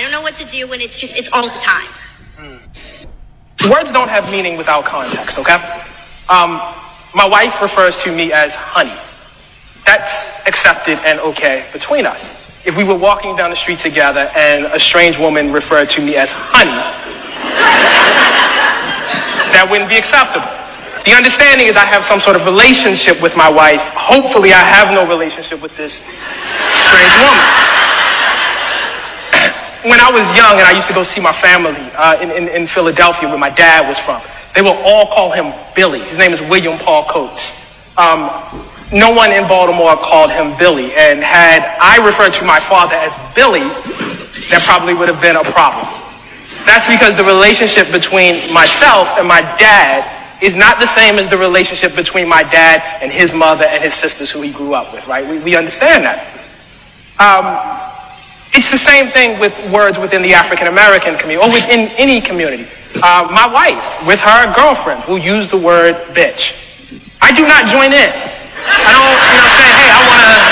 I don't know what to do when it's all the time. Words don't have meaning without context, okay? My wife refers to me as honey. That's accepted and okay between us. If we were walking down the street together and a strange woman referred to me as honey, that wouldn't be acceptable. The understanding is I have some sort of relationship with my wife. Hopefully I have no relationship with this strange woman. When I was young and I used to go see my family in Philadelphia where my dad was from, they will all call him Billy. His name is William Paul Coates. No one in Baltimore called him Billy, and had I referred to my father as Billy, that probably would have been a problem. That's because the relationship between myself and my dad is not the same as the relationship between my dad and his mother and his sisters who he grew up with, right? We understand that. It's the same thing with words within the African American community or within any community. My wife, with her girlfriend, will use the word bitch. I do not join in. I don't, say, hey, I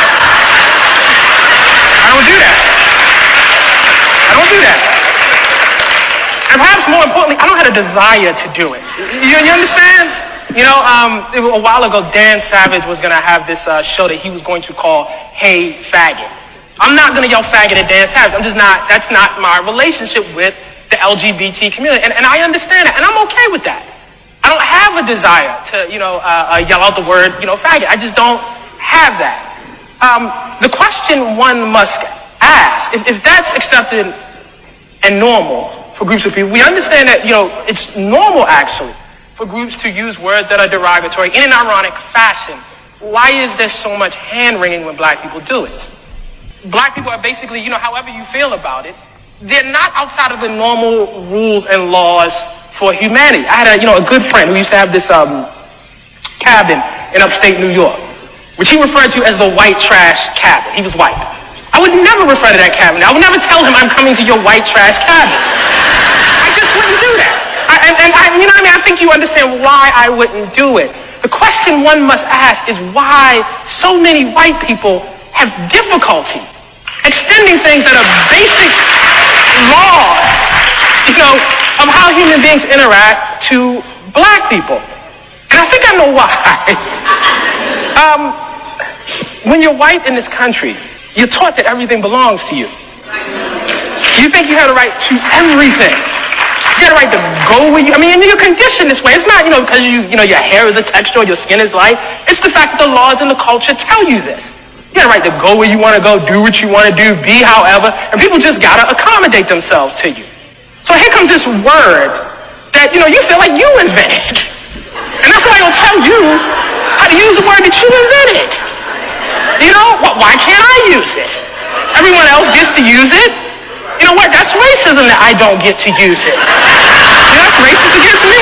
don't do that. I don't do that. And perhaps more importantly, I don't have a desire to do it. You understand? A while ago, Dan Savage was going to have this show that he was going to call Hey Faggot. I'm not going to yell faggot at Dan Savage. That's not my relationship with the LGBT community. And I understand that, and I'm okay with that. I don't have a desire to, yell out the word, faggot. I just don't have that. The question one must ask, if that's accepted and normal for groups of people, we understand that, it's normal, actually, for groups to use words that are derogatory in an ironic fashion. Why is there so much hand-wringing when black people do it? Black people are basically, however you feel about it, they're not outside of the normal rules and laws for humanity. I had a good friend who used to have this cabin in upstate New York, which he referred to as the white trash cabin. He was white. I would never refer to that cabin. I would never tell him I'm coming to your white trash cabin. I just wouldn't do that. I think you understand why I wouldn't do it. The question one must ask is why so many white people have difficulty extending things that are basic laws, of how human beings interact to black people. And I think I know why. When you're white in this country, you're taught that everything belongs to you. You think you have a right to everything. You have a right to go where you're conditioned this way. It's not, because your hair is a texture or your skin is light. It's the fact that the laws and the culture tell you this. You have a right to go where you want to go, do what you want to do, be however, and people just got to accommodate themselves to you. So here comes this word that, you feel like you invented. And that's somebody going to tell you how to use a word that you invented. Why can't I use it? Everyone else gets to use it. You know what? That's racism that I don't get to use it. That's racist against me.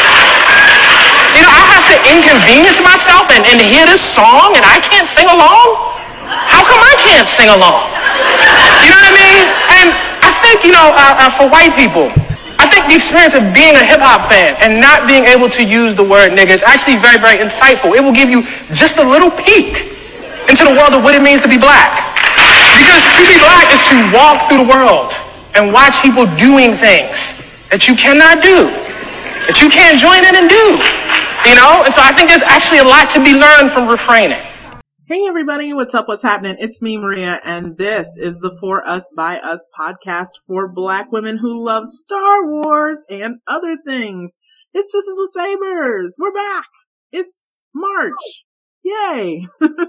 I have to inconvenience myself and hear this song and I can't sing along? How come I can't sing along? You know what I mean? And I think, for white people, I think the experience of being a hip-hop fan and not being able to use the word nigga is actually very, very insightful. It will give you just a little peek into the world of what it means to be black. Because to be black is to walk through the world and watch people doing things that you cannot do, that you can't join in and do, And so I think there's actually a lot to be learned from refraining. Hey everybody, what's up, what's happening? It's me, Maria, and this is the For Us, By Us podcast for black women who love Star Wars and other things. It's Sisters with Sabers. We're back. It's March. Yay.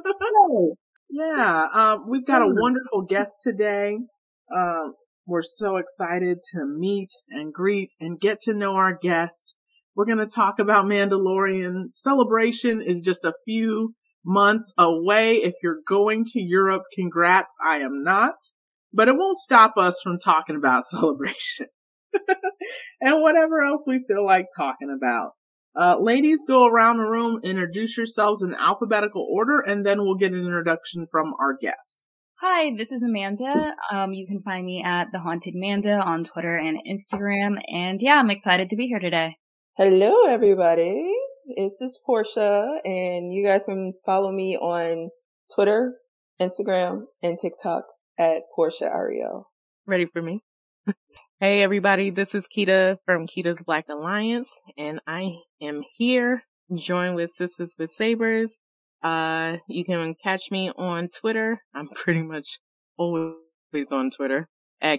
Yeah, we've got a wonderful guest today. We're so excited to meet and greet and get to know our guest. We're going to talk about Mandalorian. Celebration is just a few months away. If you're going to Europe, congrats. I am not, but it won't stop us from talking about Celebration and whatever else we feel like talking about. Ladies, go around the room, introduce yourselves in alphabetical order, and then we'll get an introduction from our guest. Hi, this is Amanda. You can find me at The Haunted Manda on Twitter and Instagram. And yeah, I'm excited to be here today. Hello, everybody. It's Portia, and you guys can follow me on Twitter, Instagram, and TikTok at Portia Ariel. Ready for me? Hey everybody, this is Keita from Keita's Black Alliance, and I am here joined with Sisters with Sabers. You can catch me on Twitter. I'm pretty much always on Twitter at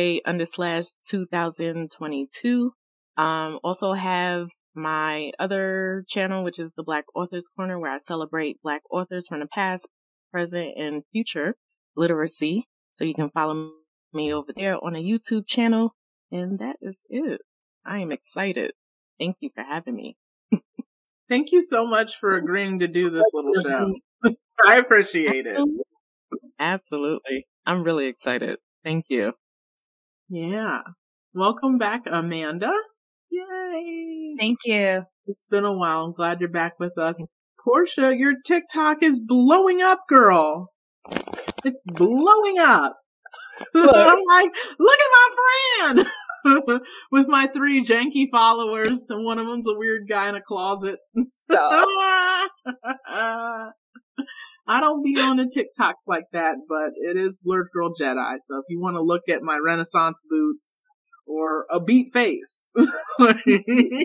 KBA_2022. Also have my other channel, which is the Black Authors Corner, where I celebrate Black authors from the past, present, and future literacy. So you can follow me over there on a YouTube channel. And that is it. I am excited. Thank you for having me. Thank you so much for agreeing to do this little show. I appreciate it. Absolutely. I'm really excited. Thank you. Yeah. Welcome back, Amanda. Yay. Thank you. It's been a while. I'm glad you're back with us. Portia, your TikTok is blowing up, girl. It's blowing up. I'm like, look at my friend with my 3 janky followers, and one of them's a weird guy in a closet. I don't be on the TikToks like that, but it is Blurred Girl Jedi. So if you want to look at my Renaissance boots or a beat face, you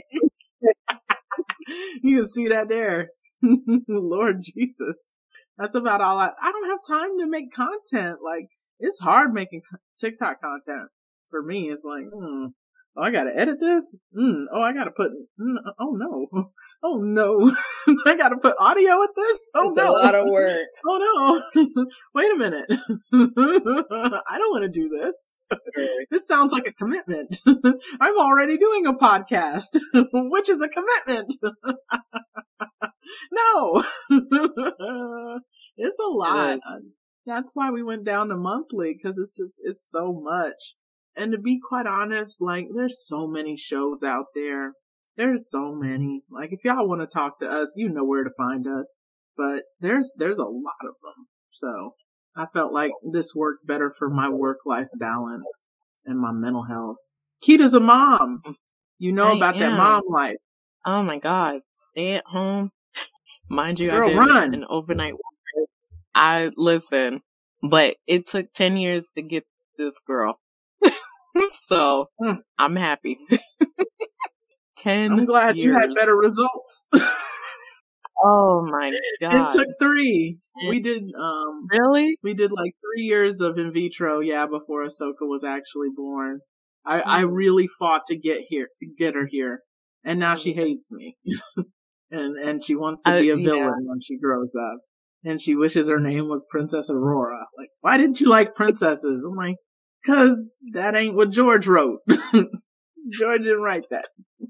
can see that there. Lord Jesus. That's about all I don't have time to make content. Like, it's hard making TikTok content for me. It's like, oh, I gotta edit this. Oh, I gotta put. Oh no. Oh no. I gotta put audio with this. Oh it's no. a lot of work. Oh no. Wait a minute. I don't want to do this. This sounds like a commitment. I'm already doing a podcast, which is a commitment. No. It's a lot. That's why we went down to monthly, because it's so much. And to be quite honest, like, there's so many shows out there. There's so many. Like, if y'all want to talk to us, you know where to find us. But there's a lot of them. So I felt like this worked better for my work-life balance and my mental health. Keita's a mom. You know about that mom life. Oh my God. Stay at home. Mind you, Girl, I did run. an overnight work. I listen, but it took 10 years to get this girl. So I'm happy. 10 I'm glad years. you had better results. Oh my God. It took 3. We did, really? We did like 3 years of in vitro, before Ahsoka was actually born. I really fought to get her here. And now she hates me. and she wants to be a villain when she grows up. And she wishes her name was Princess Aurora. Like, why didn't you like princesses? I'm like, 'cause that ain't what George wrote. George didn't write that.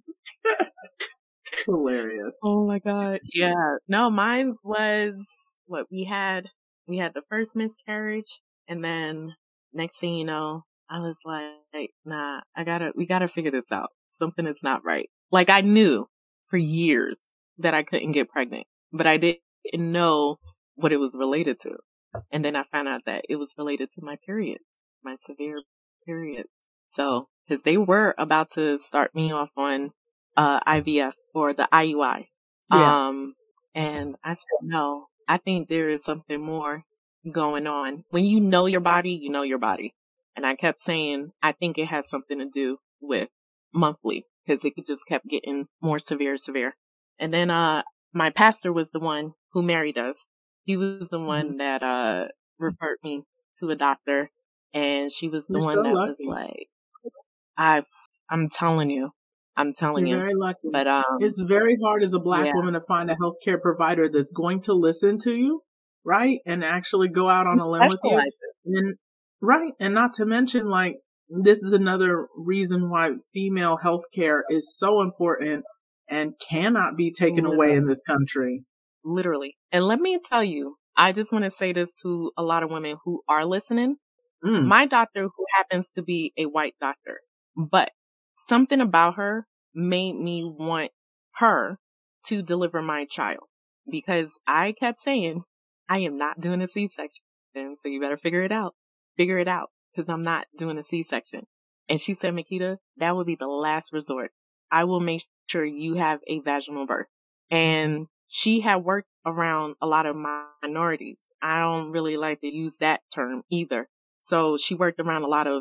Hilarious. Oh my God. Yeah. No, mine was what we had the first miscarriage, and then next thing you know, I was like, nah, we gotta figure this out. Something is not right. Like, I knew for years that I couldn't get pregnant, but I didn't know what it was related to. And then I found out that it was related to my periods, my severe periods. So, cause they were about to start me off on, IVF or the IUI. Yeah. And I said, no, I think there is something more going on. When you know your body, you know your body. And I kept saying, I think it has something to do with monthly, cause it just kept getting more severe. And then, my pastor was the one who married us. He was the one that, referred me to a doctor, and she was the one that was like, I'm telling you. You're very lucky. But, it's very hard as a Black woman to find a healthcare provider that's going to listen to you, right? And actually go out on a limb with you. And, right. And not to mention, like, this is another reason why female healthcare is so important and cannot be taken away in this country. Literally. And let me tell you, I just want to say this to a lot of women who are listening. My doctor, who happens to be a white doctor, but something about her made me want her to deliver my child, because I kept saying, I am not doing a C-section. So you better figure it out, because I'm not doing a C-section. And she said, Makita, that would be the last resort. I will make sure you have a vaginal birth. And she had worked around a lot of minorities. I don't really like to use that term either. So she worked around a lot of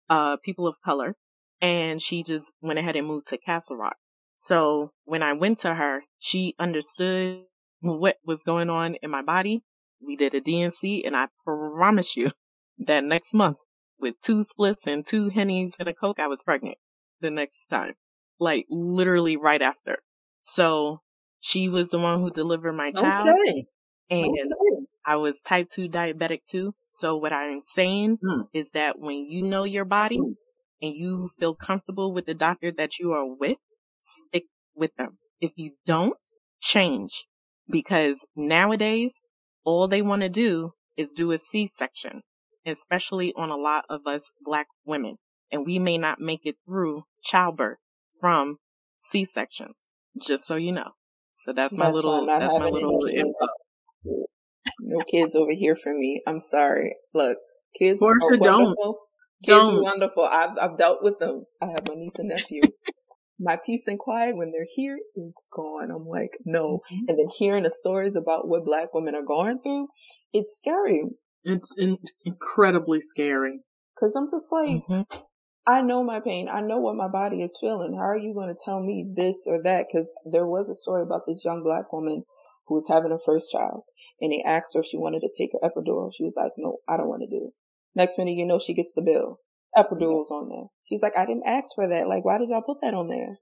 people of color, and she just went ahead and moved to Castle Rock. So when I went to her, she understood what was going on in my body. We did a DNC, and I promise you that next month, with 2 spliffs and 2 Hennies and a Coke, I was pregnant the next time. Like, literally right after. So she was the one who delivered my child. Okay. And I was type 2 diabetic too. So what I'm saying is that when you know your body and you feel comfortable with the doctor that you are with, stick with them. If you don't, change. Because nowadays, all they want to do is do a C-section, especially on a lot of us Black women. And we may not make it through childbirth from C-sections, just so you know. So that's my little info. No kids over here for me. I'm sorry. Look, kids Portia, are wonderful. Kids are wonderful. I've dealt with them. I have my niece and nephew. My peace and quiet when they're here is gone. I'm like, no. And then hearing the stories about what Black women are going through, it's scary. It's incredibly scary. Because I'm just like, I know my pain. I know what my body is feeling. How are you going to tell me this or that? Because there was a story about this young Black woman who was having her first child. And they asked her if she wanted to take an epidural. She was like, no, I don't want to do it. Next minute, you know, she gets the bill. Epidural's on there. She's like, I didn't ask for that. Like, why did y'all put that on there?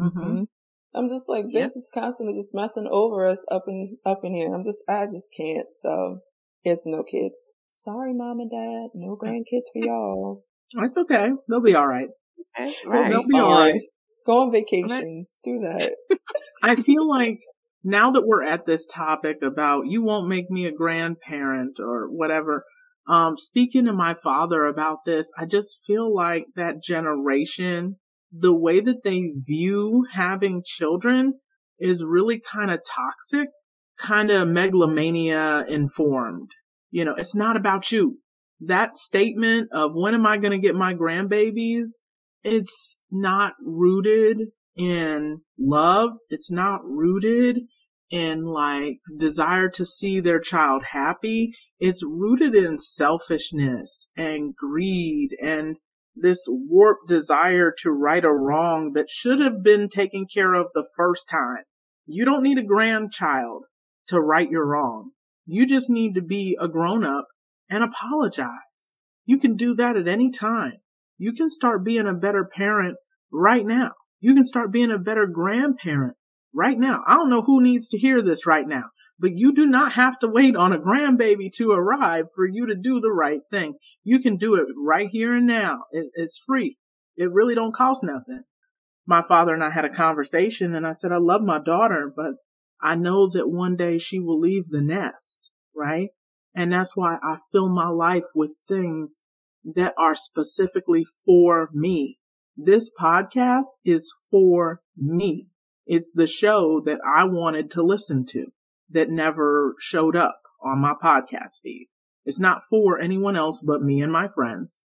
I'm just like, they're just constantly just messing over us up in here. I just can't. So it's no kids. Sorry, Mom and Dad. No grandkids for y'all. It's okay. They'll be all right. Okay, right. They'll be all right. Go on vacations. Do that. I feel like now that we're at this topic about you won't make me a grandparent or whatever, speaking to my father about this, I just feel like that generation, the way that they view having children is really kind of toxic, kind of megalomania informed. You know, it's not about you. That statement of when am I going to get my grandbabies, it's not rooted in love. It's not rooted in like desire to see their child happy. It's rooted in selfishness and greed and this warped desire to right a wrong that should have been taken care of the first time. You don't need a grandchild to right your wrong. You just need to be a grown up and apologize. You can do that at any time. You can start being a better parent right now. You can start being a better grandparent right now. I don't know who needs to hear this right now, but you do not have to wait on a grandbaby to arrive for you to do the right thing. You can do it right here and now. It's free. It really don't cost nothing. My father and I had a conversation and I said, I love my daughter, but I know that one day she will leave the nest, right? And that's why I fill my life with things that are specifically for me. This podcast is for me. It's the show that I wanted to listen to that never showed up on my podcast feed. It's not for anyone else but me and my friends.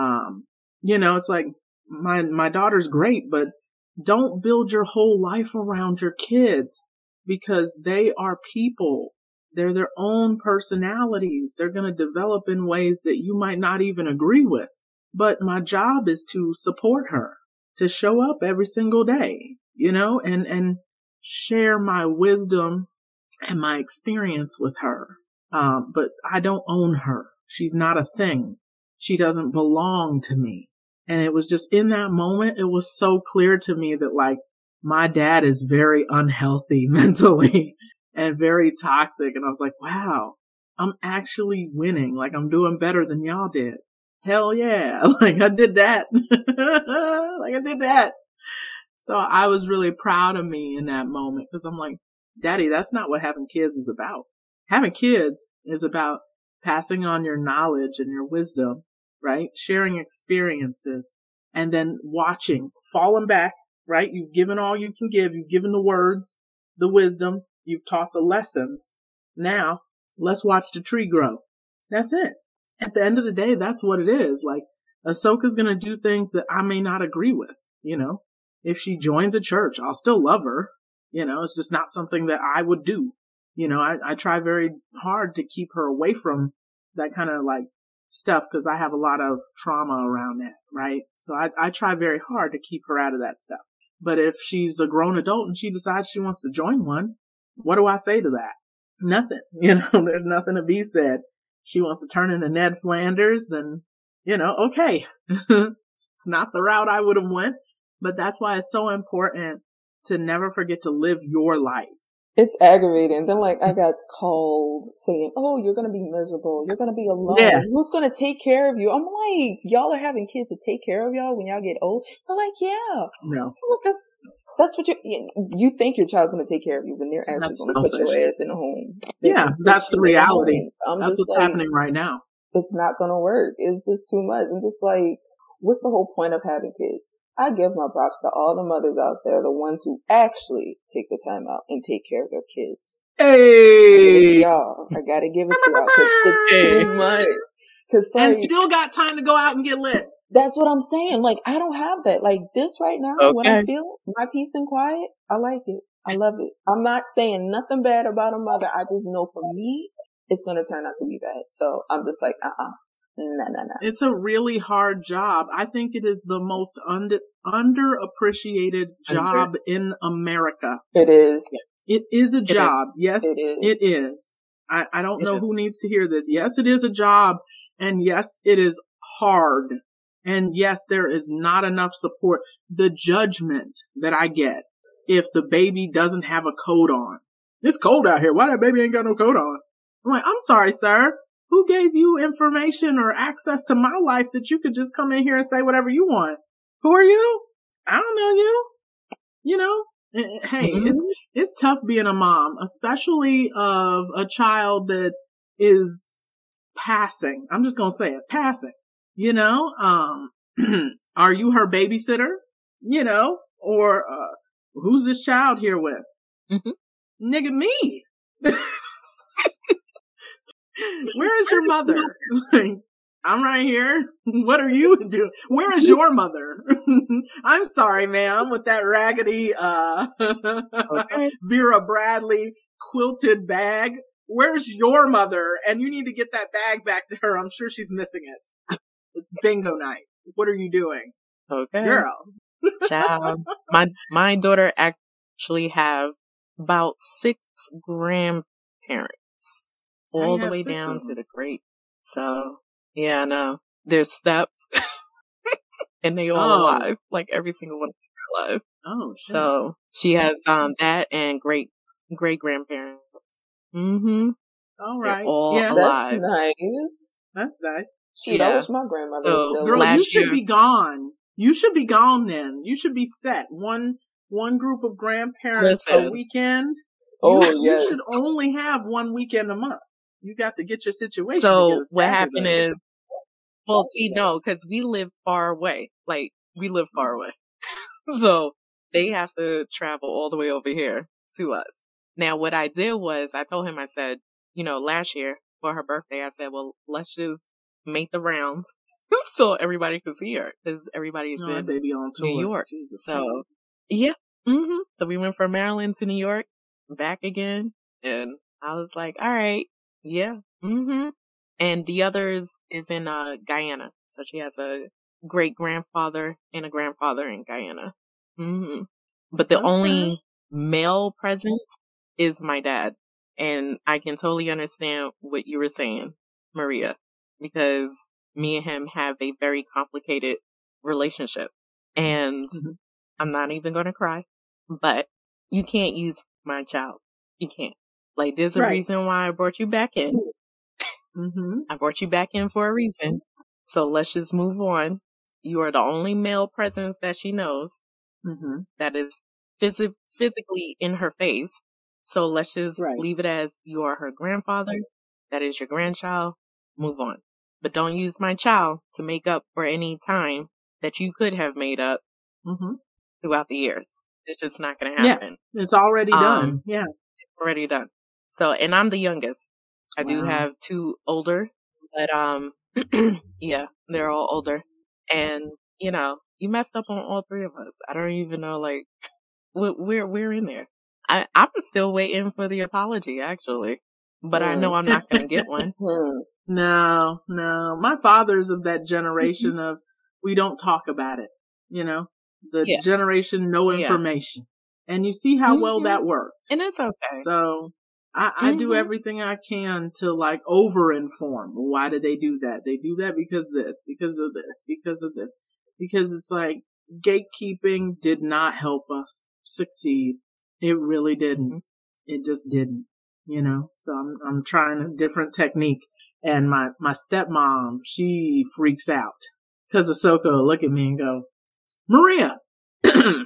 You know, it's like my daughter's great, but don't build your whole life around your kids because they are people. They're their own personalities. They're going to develop in ways that you might not even agree with. But my job is to support her, to show up every single day, you know, and share my wisdom and my experience with her. But I don't own her. She's not a thing. She doesn't belong to me. And it was just in that moment, it was so clear to me that like my dad is very unhealthy mentally and very toxic. And I was like, wow, I'm actually winning. Like I'm doing better than y'all did. Hell yeah. Like I did that. So I was really proud of me in that moment because I'm like, Daddy, that's not what having kids is about. Having kids is about passing on your knowledge and your wisdom, right? Sharing experiences and then watching, falling back, right? You've given all you can give. You've given the words, the wisdom. You've taught the lessons. Now let's watch the tree grow. That's it. At the end of the day, that's what it is. Like Ahsoka's going to do things that I may not agree with. You know, if she joins a church, I'll still love her. You know, it's just not something that I would do. You know, I try very hard to keep her away from that kind of like stuff because I have a lot of trauma around that, right? So I try very hard to keep her out of that stuff. But if she's a grown adult and she decides she wants to join one, what do I say to that? Nothing. There's nothing to be said. She wants to turn into Ned Flanders, then, okay. It's not the route I would have went, but that's why it's so important to never forget to live your life. It's aggravating. Then I got called saying, oh, you're going to be miserable. You're going to be alone. Yeah. Who's going to take care of you? I'm like, y'all are having kids to take care of y'all when y'all get old? They're like, yeah. No. Look, that's what you think your child's going to take care of you when they're actually going to put your ass in a home. That's the reality. That's what's happening right now. It's not going to work. It's just too much. I'm just like, what's the whole point of having kids? I give my props to all the mothers out there, the ones who actually take the time out and take care of their kids. Hey! Y'all, I gotta give it to y'all because it's too much. And still got time to go out and get lit. That's what I'm saying. I don't have that. This right now, when I feel my peace and quiet, I like it. I love it. I'm not saying nothing bad about a mother. I just know for me, it's going to turn out to be bad. So I'm just like, No. It's a really hard job. I think it is the most underappreciated job in America. It is. It is a job. Yes, it is. I don't know who needs to hear this. Yes, it is a job. And yes, it is hard. And yes, there is not enough support. The judgment that I get if the baby doesn't have a coat on. It's cold out here. Why that baby ain't got no coat on? I'm like, I'm sorry, sir. Who gave you information or access to my life that you could just come in here and say whatever you want? Who are you? I don't know you. Hey, it's tough being a mom, especially of a child that is passing. I'm just going to say it, passing, are you her babysitter? Or, who's this child here with? Mm-hmm. Nigga, me. Where is your mother? I'm right here. What are you doing? Where is your mother? I'm sorry, ma'am, with that raggedy, Vera Bradley quilted bag. Where's your mother? And you need to get that bag back to her. I'm sure she's missing it. It's bingo night. What are you doing? Okay. Girl. Child. My daughter actually have about 6 grandparents. All the way down to the great. So, yeah, no. There's steps. And they all alive. Every single one of them are alive. Oh, shit. So, she has that and great grandparents. Mm-hmm. All right. They're all alive. That's nice. That's nice. Shoot, I wish my grandmother was still girl, you should be gone. You should be gone then. You should be set. One group of grandparents a weekend. You should only have one weekend a month. You got to get your situation. So what happened is, no, because we live far away. So they have to travel all the way over here to us. Now, what I did was I told him, I said, last year for her birthday, I said, well, let's just make the rounds so everybody could see her because everybody's in baby on tour. New York. Jesus. So, yeah. Mm-hmm. So we went from Maryland to New York, back again. And I was like, all right. Yeah. Mm-hmm. And the others is in Guyana. So she has a great grandfather and a grandfather in Guyana. Mm-hmm. But the only male presence is my dad. And I can totally understand what you were saying, Maria, because me and him have a very complicated relationship. And I'm not even going to cry, but you can't use my child. You can't. There's a reason why I brought you back in. Mm-hmm. I brought you back in for a reason. So let's just move on. You are the only male presence that she knows that is physically in her face. So let's just leave it as you are her grandfather. That is your grandchild. Move on. But don't use my child to make up for any time that you could have made up throughout the years. It's just not going to happen. Yeah, it's already done. Yeah. It's already done. So, and I'm the youngest. I do have 2 older, but, yeah, they're all older. And, you messed up on all 3 of us. I don't even know, we're in there. I'm still waiting for the apology, actually, but I know I'm not going to get one. No. My father's of that generation of we don't talk about it. You know, the generation no information, and you see how well that worked. And it's okay. So I do everything I can to like over inform. Why did they do that? They do that because this, because of this, because of this. Because it's like gatekeeping did not help us succeed. It really didn't. It just didn't, you know? So I'm trying a different technique. And my stepmom, she freaks out because Ahsoka will look at me and go, Maria, can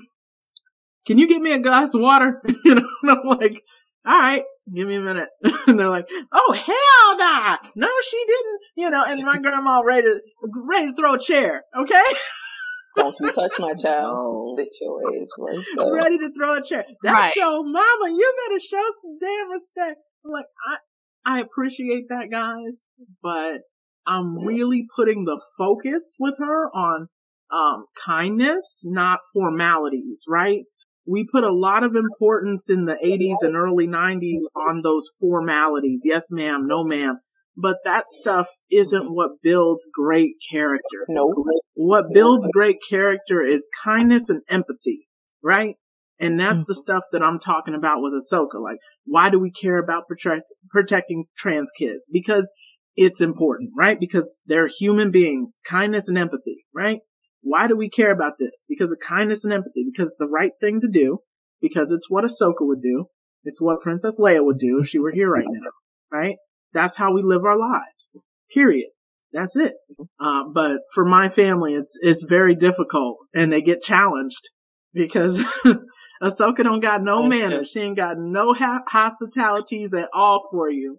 you get me a glass of water? You know, and I'm like, all right, give me a minute. And they're like, oh, hell nah. No, she didn't. You know, and my grandma ready to throw a chair. Okay. Don't you touch my child. Sit your ass right there. Ready to throw a chair. That's your mama. You better show some damn respect. I'm like, I appreciate that, guys, but I'm really putting the focus with her on kindness, not formalities, right? We put a lot of importance in the 80s and early 90s on those formalities. Yes, ma'am. No, ma'am. But that stuff isn't what builds great character. No. What builds great character is kindness and empathy, right? And that's the stuff that I'm talking about with Ahsoka. Like, why do we care about protecting trans kids? Because it's important, right? Because they're human beings. Kindness and empathy, right? Why do we care about this? Because of kindness and empathy. Because it's the right thing to do. Because it's what Ahsoka would do. It's what Princess Leia would do if she were here right now, right? That's how we live our lives. Period. That's it. But for my family, it's very difficult, and they get challenged because Ahsoka don't got no manners. She ain't got no hospitalities at all for you.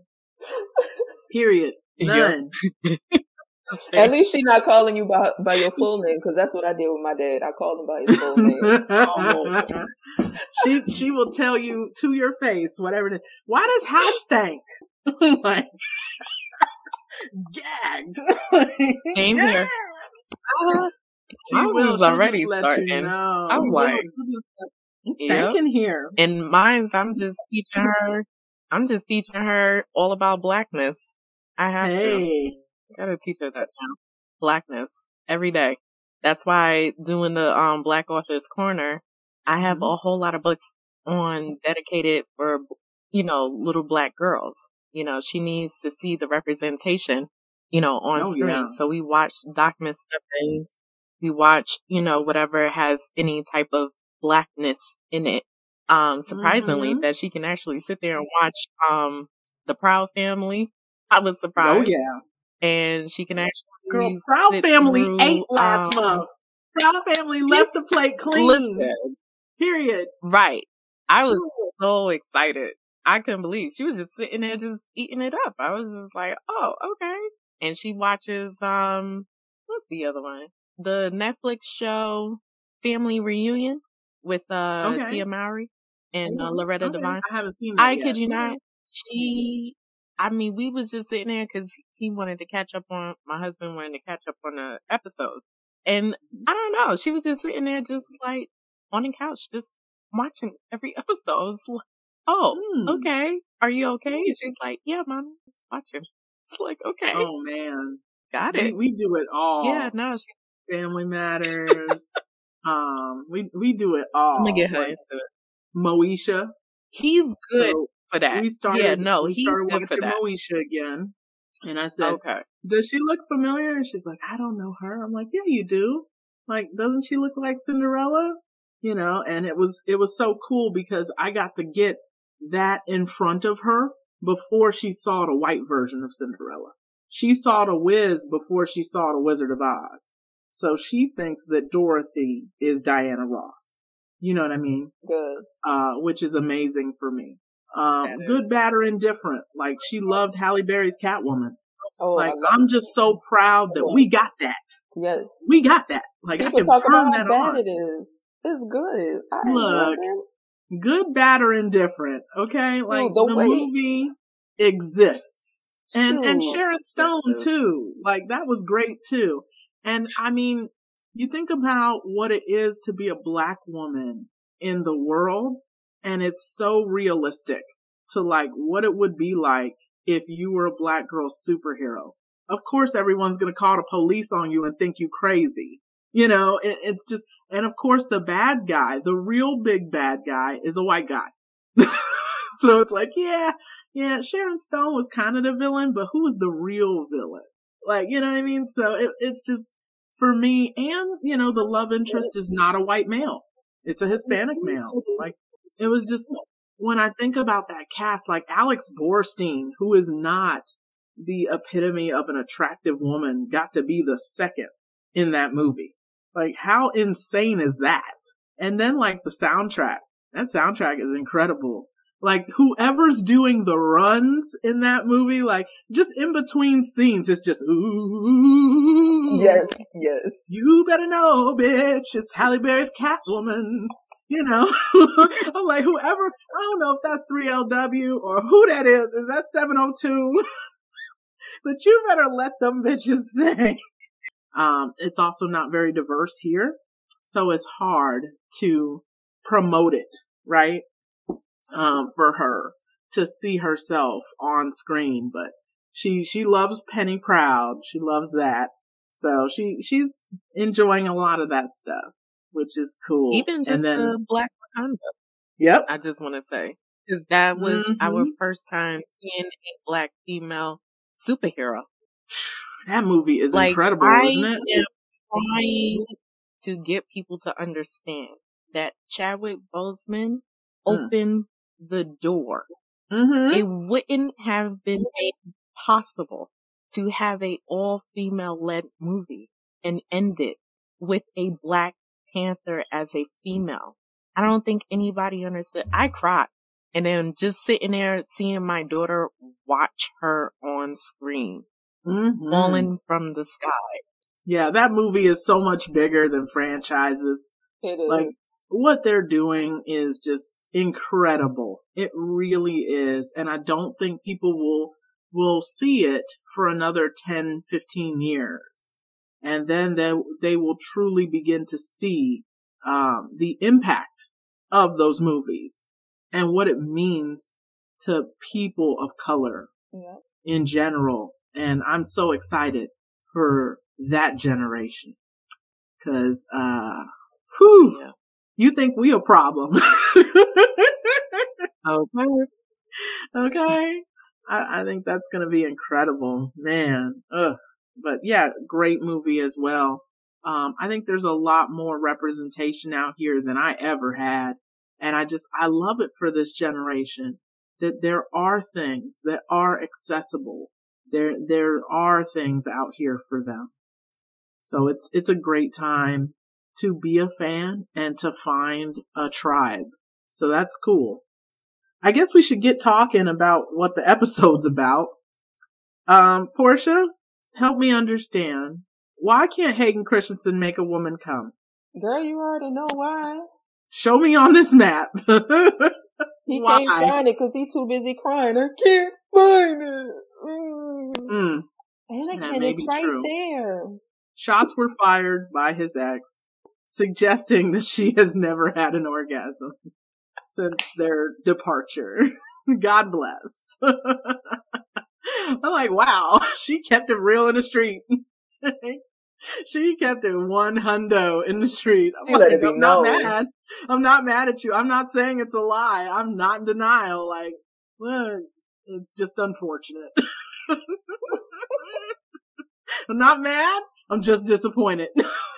Period. None. At least she's not calling you by your full name, because that's what I did with my dad. I called him by his full name. She will tell you to your face, whatever it is. Why does house stank? Like, gagged. Same here. She was already starting. You know. I'm like, it's stinking here. In mine, I'm just teaching her all about blackness. I have to. Gotta teach her that now. Blackness every day. That's why doing the Black Authors Corner, I have a whole lot of books on dedicated for, you know, little black girls. You know, she needs to see the representation, you know, on screen. Yeah. So we watch Document Stephens. We watch, you know, whatever has any type of blackness in it. Surprisingly, that she can actually sit there and watch The Proud Family. I was surprised. Oh, yeah. And she can actually Proud Family ate last month. Proud Family left the plate clean. Listen, period. Right. I was so excited. I couldn't believe she was just sitting there just eating it up. I was just like, oh, okay. And she watches what's the other one? The Netflix show Family Reunion with Tia Mowry and Loretta Devine. I haven't seen that I kid you not. We was just sitting there because my husband wanted to catch up on the episode. And I don't know, she was just sitting there just like on the couch, just watching every episode. I was like, oh, okay. Are you okay? And she's like, yeah, Mom, just watching. It's like, okay. Oh, man. Got it. We do it all. Yeah, no. Family Matters. We do it all. I'm going to get her into it. Moesha. He's good for that. We started he's good watching for that. Moesha again. And I said, okay. Does she look familiar? And she's like, I don't know her. I'm like, yeah, you do. Like, doesn't she look like Cinderella? You know, and it was so cool because I got to get that in front of her before she saw the white version of Cinderella. She saw the Wiz before she saw the Wizard of Oz. So she thinks that Dorothy is Diana Ross. You know what I mean? Good. Which is amazing for me. Good, bad, or indifferent. Like, she loved Halle Berry's Catwoman. Oh, like, I'm just so proud that we got that. Yes. We got that. Like, people I can talk turn about that how bad on. it is. It's good. Look, good, bad, or indifferent. Okay? Like, the movie exists. And Sharon Stone, too. Like, that was great, too. And, I mean, you think about what it is to be a black woman in the world, and it's so realistic to, like, what it would be like if you were a black girl superhero? Of course, everyone's going to call the police on you and think you crazy. You know, it's just, and of course the bad guy, the real big bad guy is a white guy. So it's like, yeah, Sharon Stone was kind of the villain, but who was the real villain? Like, you know what I mean? So it's just, for me, and, you know, the love interest is not a white male. It's a Hispanic male. Like, it was just, when I think about that cast, like Alex Borstein, who is not the epitome of an attractive woman, got to be the second in that movie. Like, how insane is that? And then, like, the soundtrack. That soundtrack is incredible. Like, whoever's doing the runs in that movie, like, just in between scenes, it's just, ooh. Yes. You better know, bitch. It's Halle Berry's Catwoman. You know? I'm like, whoever, I don't know if that's 3LW or who that is. Is that 702? But you better let them bitches sing. It's also not very diverse here, so it's hard to promote it, right? For her to see herself on screen, but she loves Penny Proud. She loves that. So she's enjoying a lot of that stuff, which is cool. Even just the Black Wakanda. Yep. I just want to say, because that was our first time seeing a black female superhero. That movie is incredible, isn't it? I am trying to get people to understand that Chadwick Boseman opened the door. It wouldn't have been possible to have a all-female led movie and end it with a Black Panther as a female. I don't think anybody understood. I cried. And then just sitting there seeing my daughter watch her on screen. Falling from the sky. Yeah, that movie is so much bigger than franchises. It is. Like, what they're doing is just incredible. It really is. And I don't think people will see it for another 10, 15 years. And then they will truly begin to see the impact of those movies and what it means to people of color in general. And I'm so excited for that generation. Cause, you think we a problem. Okay. I think that's going to be incredible, man. Ugh. But yeah, great movie as well. I think there's a lot more representation out here than I ever had. And I love it for this generation that there are things that are accessible. There are things out here for them. So it's a great time to be a fan and to find a tribe. So that's cool. I guess we should get talking about what the episode's about. Portia, help me understand. Why can't Hayden Christensen make a woman come? Girl, you already know why. Show me on this map. He can't find it because he's too busy crying. I can't find it. Anakin, it's right there. Shots were fired by his ex, suggesting that she has never had an orgasm since their departure. God bless. I'm like, wow, she kept it real in the street. She kept it 100 in the street. I'm not mad. I'm not mad at you. I'm not saying it's a lie. I'm not in denial. Like, well, it's just unfortunate. I'm not mad. I'm just disappointed.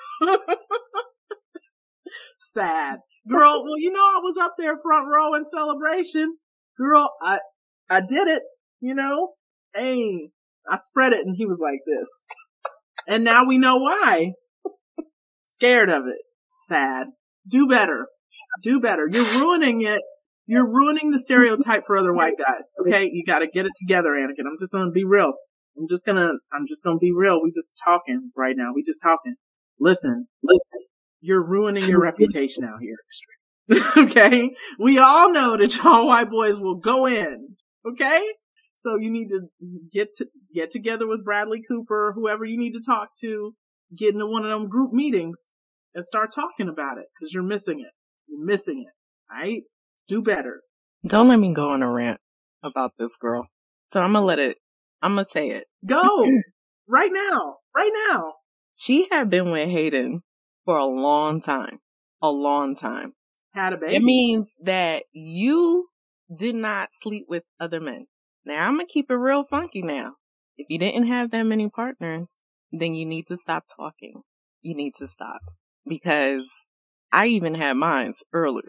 Sad. Girl, well, you know, I was up there front row in Celebration. Girl, I did it, you know? Hey, I spread it and he was like this. And now we know why. Scared of it. Sad. Do better. Do better. You're ruining it. You're ruining the stereotype for other white guys. Okay? You gotta get it together, Anakin. I'm just gonna be real. I'm just gonna be real. We just talking right now. We just talking. Listen. You're ruining your reputation out here in the street. Okay? We all know that y'all white boys will go in. Okay? So you need to get together with Bradley Cooper, whoever you need to talk to, get into one of them group meetings and start talking about it because you're missing it. You're missing it. Right? Do better. Don't let me go on a rant about this girl. So I'm going to say it. Go. Right now. She had been with Hayden for a long time. A long time. Had a baby. It means that you did not sleep with other men. Now, I'm going to keep it real funky now. If you didn't have that many partners, then you need to stop talking. You need to stop. Because I even had mine early.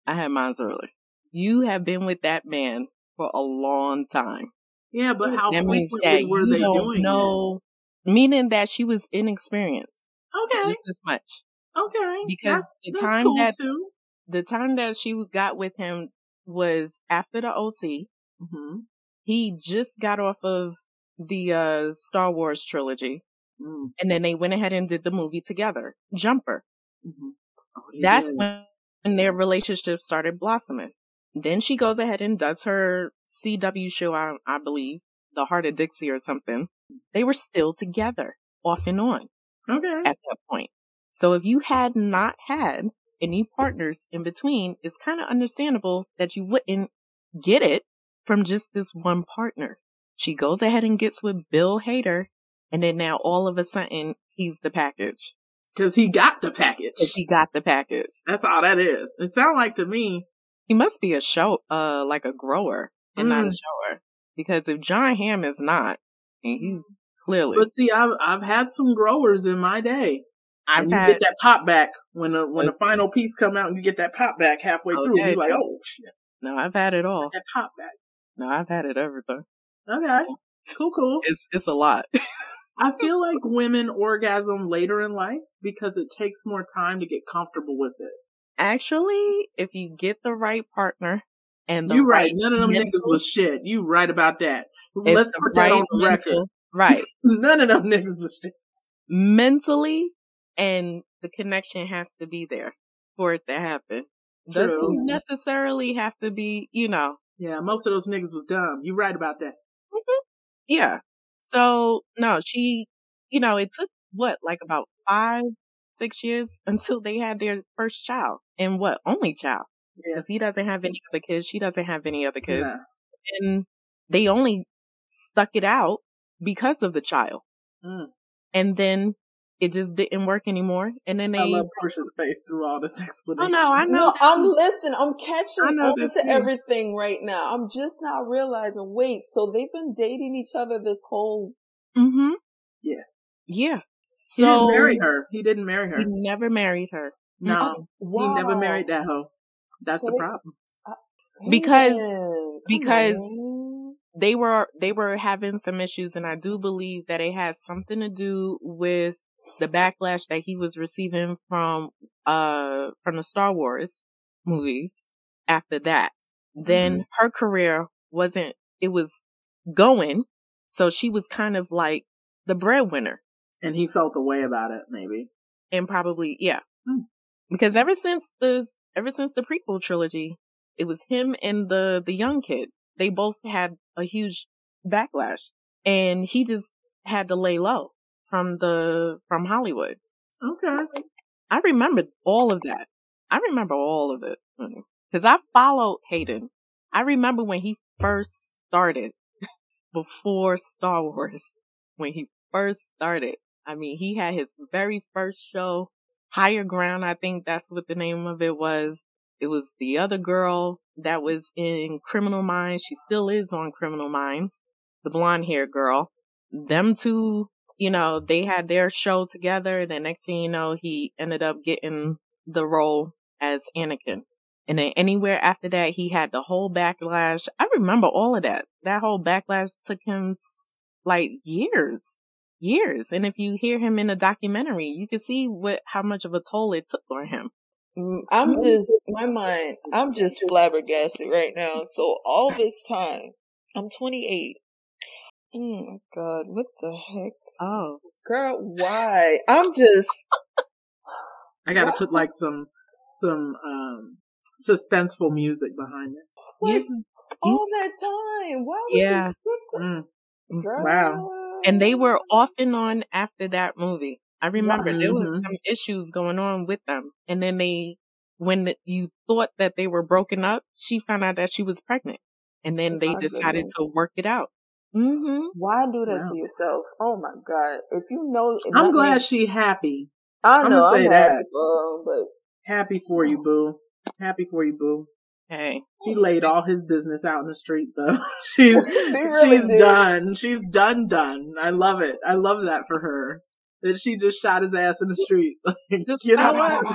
You have been with that man for a long time. Yeah, but how that frequently were they doing it? Meaning that she was inexperienced. Okay. Just as much. Okay. Because the time that she got with him was after the OC. Mm-hmm. He just got off of the Star Wars trilogy. Mm. And then they went ahead and did the movie together, Jumper. Mm-hmm. That's when their relationship started blossoming. Then she goes ahead and does her CW show, I believe, The Heart of Dixie or something. They were still together, off and on. Okay. At that point. So if you had not had any partners in between, it's kind of understandable that you wouldn't get it from just this one partner. She goes ahead and gets with Bill Hader, and then now all of a sudden, he's the package. Because he got the package. That's all that is. It sounds like to me. He must be like a grower and not a shower. Because if John Hamm is not, and he's clearly. But see, I've had some growers in my day. You get that pop back when the final piece come out and you get that pop back halfway through. You're like, oh shit. No, I've had it all. That pop back. No, I've had it everything. Okay. Cool. It's a lot. I feel like women orgasm later in life because it takes more time to get comfortable with it. Actually, if you get the right partner and you right, none of them niggas was shit. You right about that. Let's put that on the record. Right. None of them niggas was shit. Mentally, and the connection has to be there for it to happen. True. Doesn't necessarily have to be, Yeah, most of those niggas was dumb. You right about that. Mm-hmm. Yeah. So, no, she, it took like about 5-6 years until they had their first child. And only child. Because he doesn't have any other kids. She doesn't have any other kids. Yeah. And they only stuck it out because of the child. Mm. And then it just didn't work anymore. And then I love Portia's face through all this explanation. Oh, no, I know. No, I'm catching on to everything right now. I'm just not realizing, wait, so they've been dating each other this whole... Mm-hmm. Yeah. Yeah. He didn't marry her. He didn't marry her. He never married her. No. Wow. He never married that hoe. That's the problem. Because they were having some issues, and I do believe that it has something to do with the backlash that he was receiving from the Star Wars movies. After that, then her career was going, so she was kind of like the breadwinner, and he felt a way about it, maybe, and probably because ever since the prequel trilogy, it was him and the young kid. They both had a huge backlash, and he just had to lay low from Hollywood. Okay. I remember all of that. I remember all of it because I followed Hayden. I remember when he first started before Star Wars, when he first started. I mean, he had his very first show, Higher Ground. I think that's what the name of it was. It was the other girl that was in Criminal Minds. She still is on Criminal Minds. The blonde-haired girl. Them two, they had their show together. The next thing you know, he ended up getting the role as Anakin. And then anywhere after that, he had the whole backlash. I remember all of that. That whole backlash took him like years. And if you hear him in the documentary, you can see how much of a toll it took on him. I'm just flabbergasted right now. So all this time, I'm 28. Oh my God, what the heck? Oh, girl, why? I'm just. I gotta put like some suspenseful music behind this. Like, all that time. Why would you girl? Wow. And they were off and on after that movie. I remember there was some issues going on with them. And then when you thought that they were broken up, she found out that she was pregnant. And then they decided to work it out. Mm-hmm. Why do that to yourself? Oh my God! If you know, I'm glad she's happy. I know I'm happy that. for him, but happy for you, boo. Happy for you, boo. Hey, she laid all his business out in the street, though. she's really done. She's done. I love it. I love that for her. That she just shot his ass in the street. Just, you know what?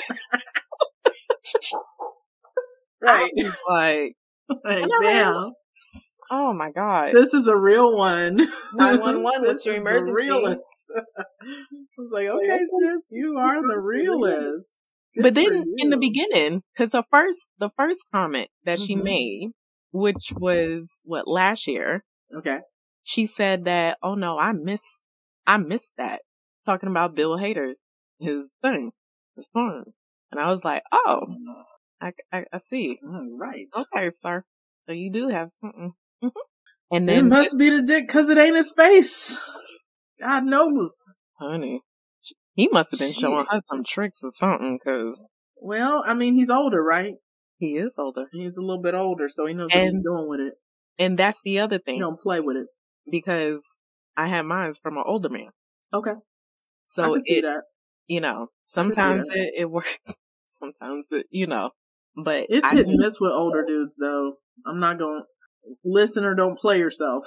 Right. Like damn. Oh my God. This is a real one. 911, what's your emergency? The realist. I was like, okay, sis, you are the realist. Good but then in the beginning, because the first comment that she made, which was last year. Okay. She said that, oh no, I missed that. Talking about Bill Hader, his thing, his phone. And I was like, oh, I see. All right. Okay, sir. So you do have something. And then it must be the dick because it ain't his face. God knows. Honey, he must have been showing her some tricks or something. Well, I mean, he's older, right? He is older. He's a little bit older, so he knows what he's doing with it. And that's the other thing. He don't play with it. Because I had mine from an older man. Okay. So I can see that. You know, sometimes it works. Sometimes but it's hit and miss with older dudes, though. I'm not going to listen or don't play yourself.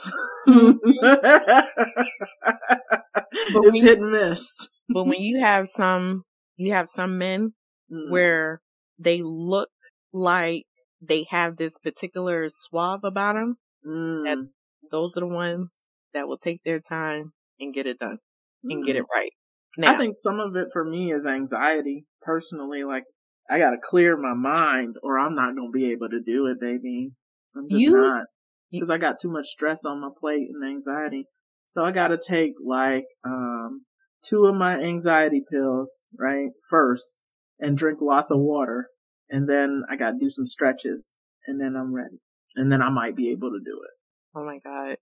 It's hit and miss. But when you have some men where they look like they have this particular suave about them, that those are the ones that will take their time and get it done and get it right. Now, I think some of it for me is anxiety, personally. Like, I got to clear my mind or I'm not going to be able to do it, baby. I'm just not. Because I got too much stress on my plate and anxiety. So I got to take 2 of my anxiety pills, right, first, and drink lots of water. And then I got to do some stretches. And then I'm ready. And then I might be able to do it. Oh my God.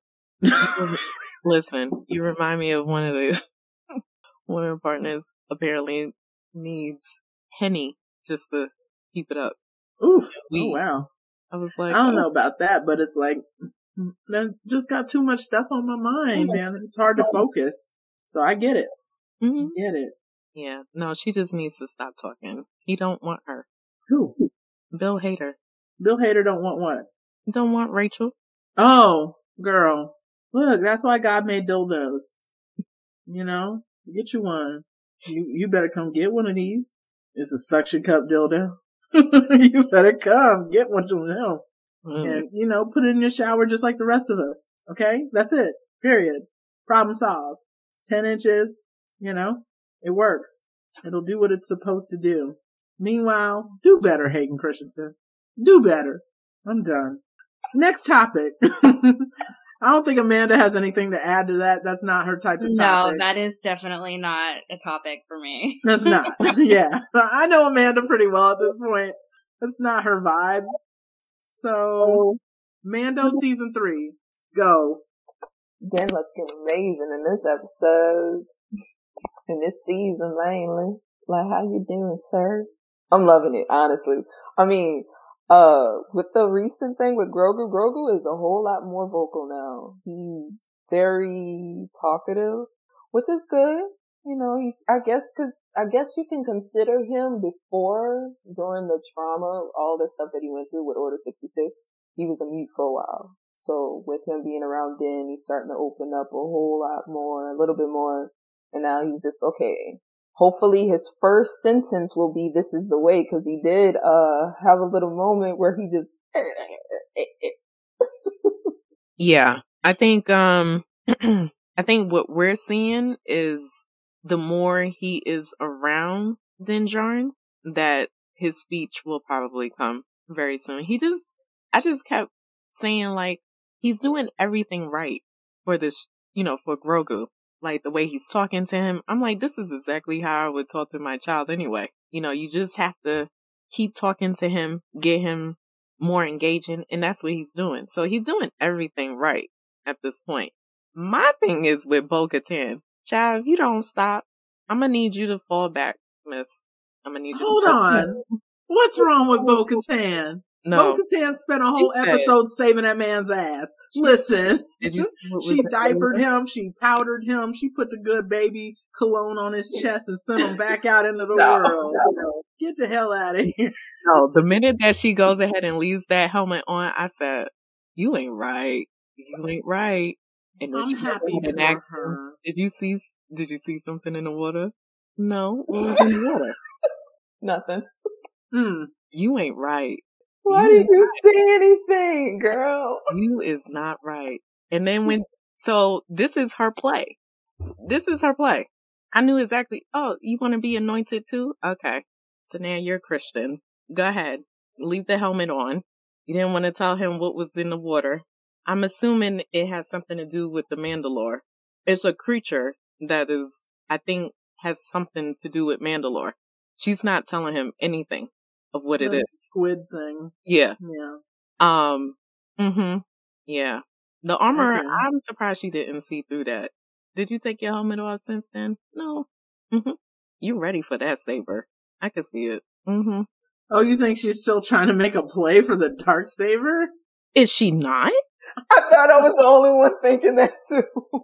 Listen, you remind me of one of the partners apparently needs Henny just to keep it up. Oof. Oh, wow. I was like, I don't know about that, but it's like, I just got too much stuff on my mind, man. It's hard to focus. So I get it. Mm-hmm. Get it. Yeah. No, she just needs to stop talking. He don't want her. Who? Bill Hader. Bill Hader don't want what? He don't want Rachel. Oh, girl. Look, that's why God made dildos. You know? Get you one. You better come get one of these. It's a suction cup dildo. You better come get one of them. And, put it in your shower just like the rest of us. Okay? That's it. Period. Problem solved. It's 10 inches. It works. It'll do what it's supposed to do. Meanwhile, do better, Hayden Christensen. Do better. I'm done. Next topic. I don't think Amanda has anything to add to that. That's not her type of topic. No, that is definitely not a topic for me. That's not. Yeah. I know Amanda pretty well at this point. That's not her vibe. So, Mando season 3. Go. Jen looking amazing in this episode. In this season, mainly. Like, how you doing, sir? I'm loving it, honestly. I mean, with the recent thing with Grogu is a whole lot more vocal now. He's very talkative, which is good. I guess you can consider him during the trauma, all the stuff that he went through with Order 66. He was a mute for a while. So with him being around Din, he's starting to open up a whole lot more, a little bit more. And now he's just, okay. Hopefully his first sentence will be, this is the way, because he did have a little moment where he just... Yeah. I think what we're seeing is the more he is around Din Djarin, that his speech will probably come very soon. I just kept saying, like, he's doing everything right for this, for Grogu. Like, the way he's talking to him, I'm like, this is exactly how I would talk to my child anyway. You just have to keep talking to him, get him more engaging, and that's what he's doing. So he's doing everything right at this point. My thing is with Bo-Katan. Child, if you don't stop, I'm gonna need you to fall back, miss. I'm gonna need you Hold on. What's wrong with Bo-Katan? No. Bo-Katan spent a whole episode saving that man's ass. Listen. Did you see she diapered him. She powdered him. She put the good baby cologne on his chest and sent him back out into the world. No. Get the hell out of here. No, the minute that she goes ahead and leaves that helmet on, I said, you ain't right. You ain't right. And then I'm happy for her. Did you see something in the water? No. What was in the water? Nothing. You ain't right. Why did you see anything, girl? You is not right. And then so this is her play. This is her play. I knew exactly, oh, you want to be anointed too? Okay. So now you're Christian. Go ahead. Leave the helmet on. You didn't want to tell him what was in the water. I'm assuming it has something to do with the Mandalore. It's a creature that is, I think, has something to do with Mandalore. She's not telling him anything of what it is. Squid thing. Yeah. Yeah. Yeah. The armor, okay. I'm surprised she didn't see through that. Did you take your helmet off since then? No. You ready for that saber. I can see it. Oh, you think she's still trying to make a play for the Darksaber? Is she not? I thought I was the only one thinking that too.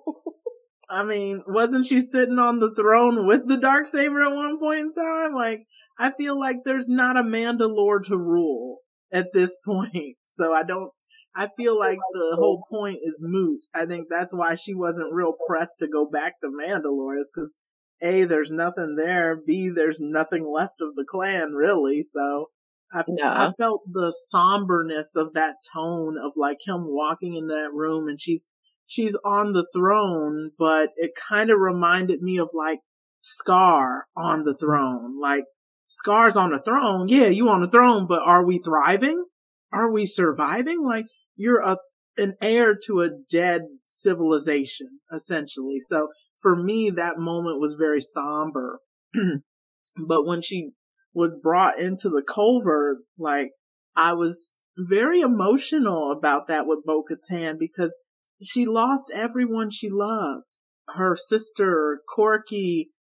I mean, wasn't she sitting on the throne with the Darksaber at one point in time? Like, I feel like there's not a Mandalore to rule at this point. So I feel like the whole point is moot. I think that's why she wasn't real pressed to go back to Mandalore, is because A, there's nothing there. B, there's nothing left of the clan, really. So I felt the somberness of that tone of like him walking in that room and she's on the throne, but it kind of reminded me of like Scar on the throne. Like, Scar's on the throne. Yeah, you on the throne, but are we thriving? Are we surviving? Like, you're an heir to a dead civilization, essentially. So for me, that moment was very somber. But when she was brought into the culvert, like, I was very emotional about that with Bo-Katan because she lost everyone she loved. Her sister, Corky,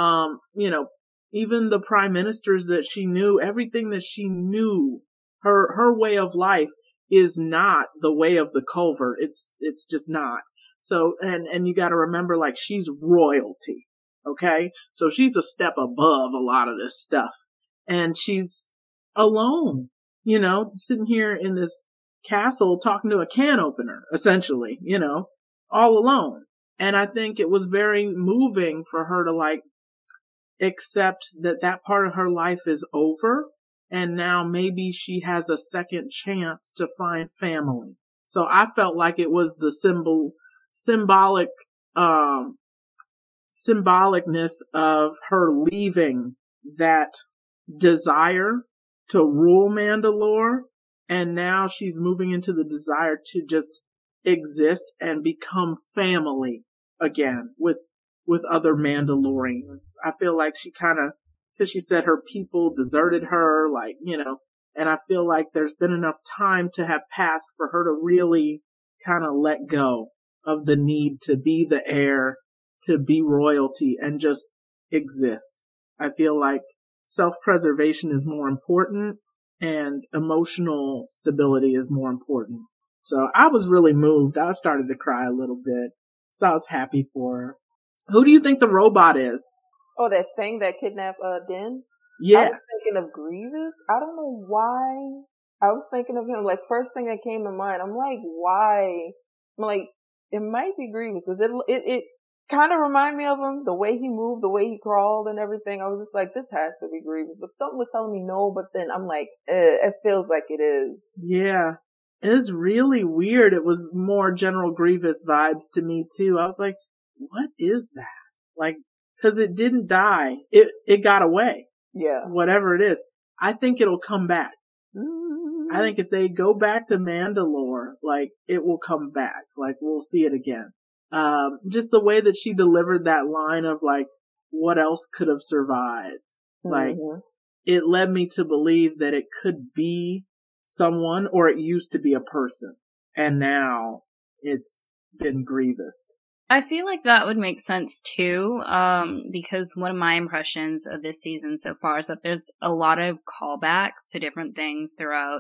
even the prime ministers that she knew, everything that she knew, her way of life is not the way of the culvert. It's just not. So, and you gotta remember, like, she's royalty. Okay? So she's a step above a lot of this stuff. And she's alone, sitting here in this castle talking to a can opener, essentially, all alone. And I think it was very moving for her to like accept that part of her life is over. And now maybe she has a second chance to find family. So I felt like it was the symbolicness of her leaving that desire to rule Mandalore. And now she's moving into the desire to just exist and become family again with other Mandalorians. I feel like she because she said her people deserted her, like, and I feel like there's been enough time to have passed for her to really kind of let go of the need to be the heir, to be royalty, and just exist. I feel like self-preservation is more important and emotional stability is more important. So I was really moved. I started to cry a little bit. So I was happy for her. Who do you think the robot is? Oh, that thing that kidnapped Din? Yeah. I was thinking of Grievous. I don't know why. I was thinking of him. Like, first thing that came to mind, I'm like, why? I'm like, it might be Grievous. Because it kind of reminded me of him. The way he moved, the way he crawled and everything. I was just like, this has to be Grievous. But something was telling me no, but then I'm like, it feels like it is. Yeah. It is really weird. It was more General Grievous vibes to me too. I was like, what is that? Like, cause it didn't die. It got away. Yeah. Whatever it is. I think it'll come back. I think if they go back to Mandalore, like, it will come back. Like, we'll see it again. Just the way that she delivered that line of like, what else could have survived? Like, it led me to believe that it could be someone, or it used to be a person, and now it's been Grievous. I feel like that would make sense too, because one of my impressions of this season so far is that there's a lot of callbacks to different things throughout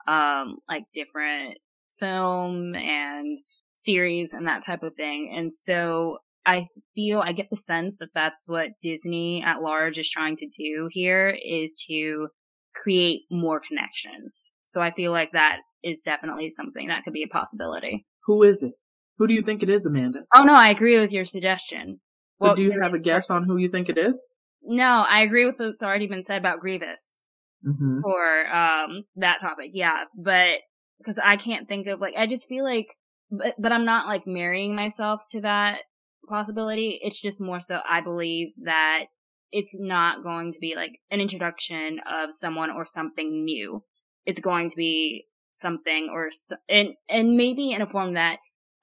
like different film and series and that type of thing. And so I get the sense that that's what Disney at large is trying to do here, is to create more connections. So I feel like that is definitely something that could be a possibility. Who is it? Who do you think it is, Amanda? Oh, no, I agree with your suggestion. Well, do you have a guess on who you think it is? No, I agree with what's already been said about Grievous for that topic. Yeah, but because I can't think of, like, I just feel like, but I'm not like marrying myself to that possibility. It's just more so I believe that it's not going to be like an introduction of someone or something new. It's going to be something and maybe in a form that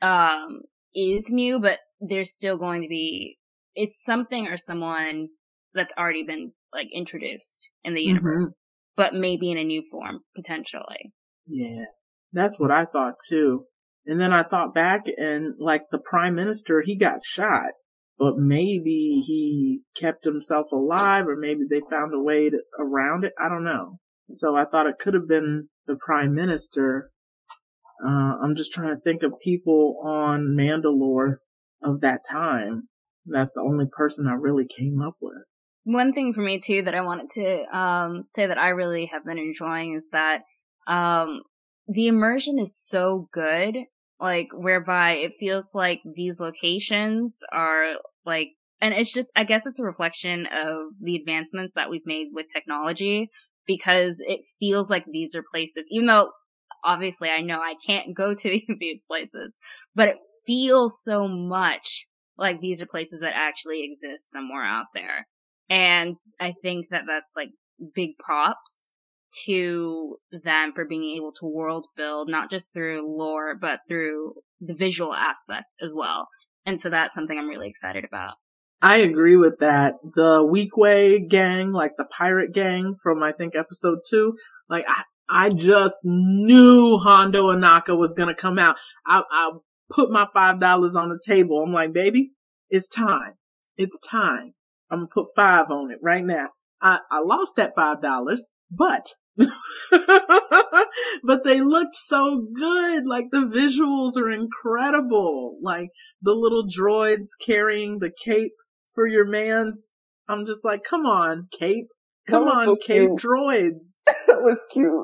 is new, but there's still going to be, it's something or someone that's already been like introduced in the universe, but maybe in a new form potentially. Yeah, that's what I thought too. And then I thought back, and like the prime minister, he got shot, but maybe he kept himself alive, or maybe they found a way around it. I don't know. So I thought it could have been the prime minister. I'm just trying to think of people on Mandalore of that time. That's the only person I really came up with. One thing for me too that I wanted to say that I really have been enjoying is that the immersion is so good, like whereby it feels like these locations are like, and it's just, I guess it's a reflection of the advancements that we've made with technology, because it feels like these are places, even though obviously I know I can't go to these places, but it feels so much like these are places that actually exist somewhere out there. And I think that that's like big props to them for being able to world build, not just through lore, but through the visual aspect as well. And so that's something I'm really excited about. I agree with that. The Weequay gang, like the pirate gang from, I think, episode 2, like I just knew Hondo Ohnaka was going to come out. I put my $5 on the table. I'm like, baby, it's time. It's time. I'm going to put 5 on it right now. I lost that $5, but but they looked so good. Like the visuals are incredible. Like the little droids carrying the cape for your mans. I'm just like, come on, cape. Come on, so cape droids. It was cute.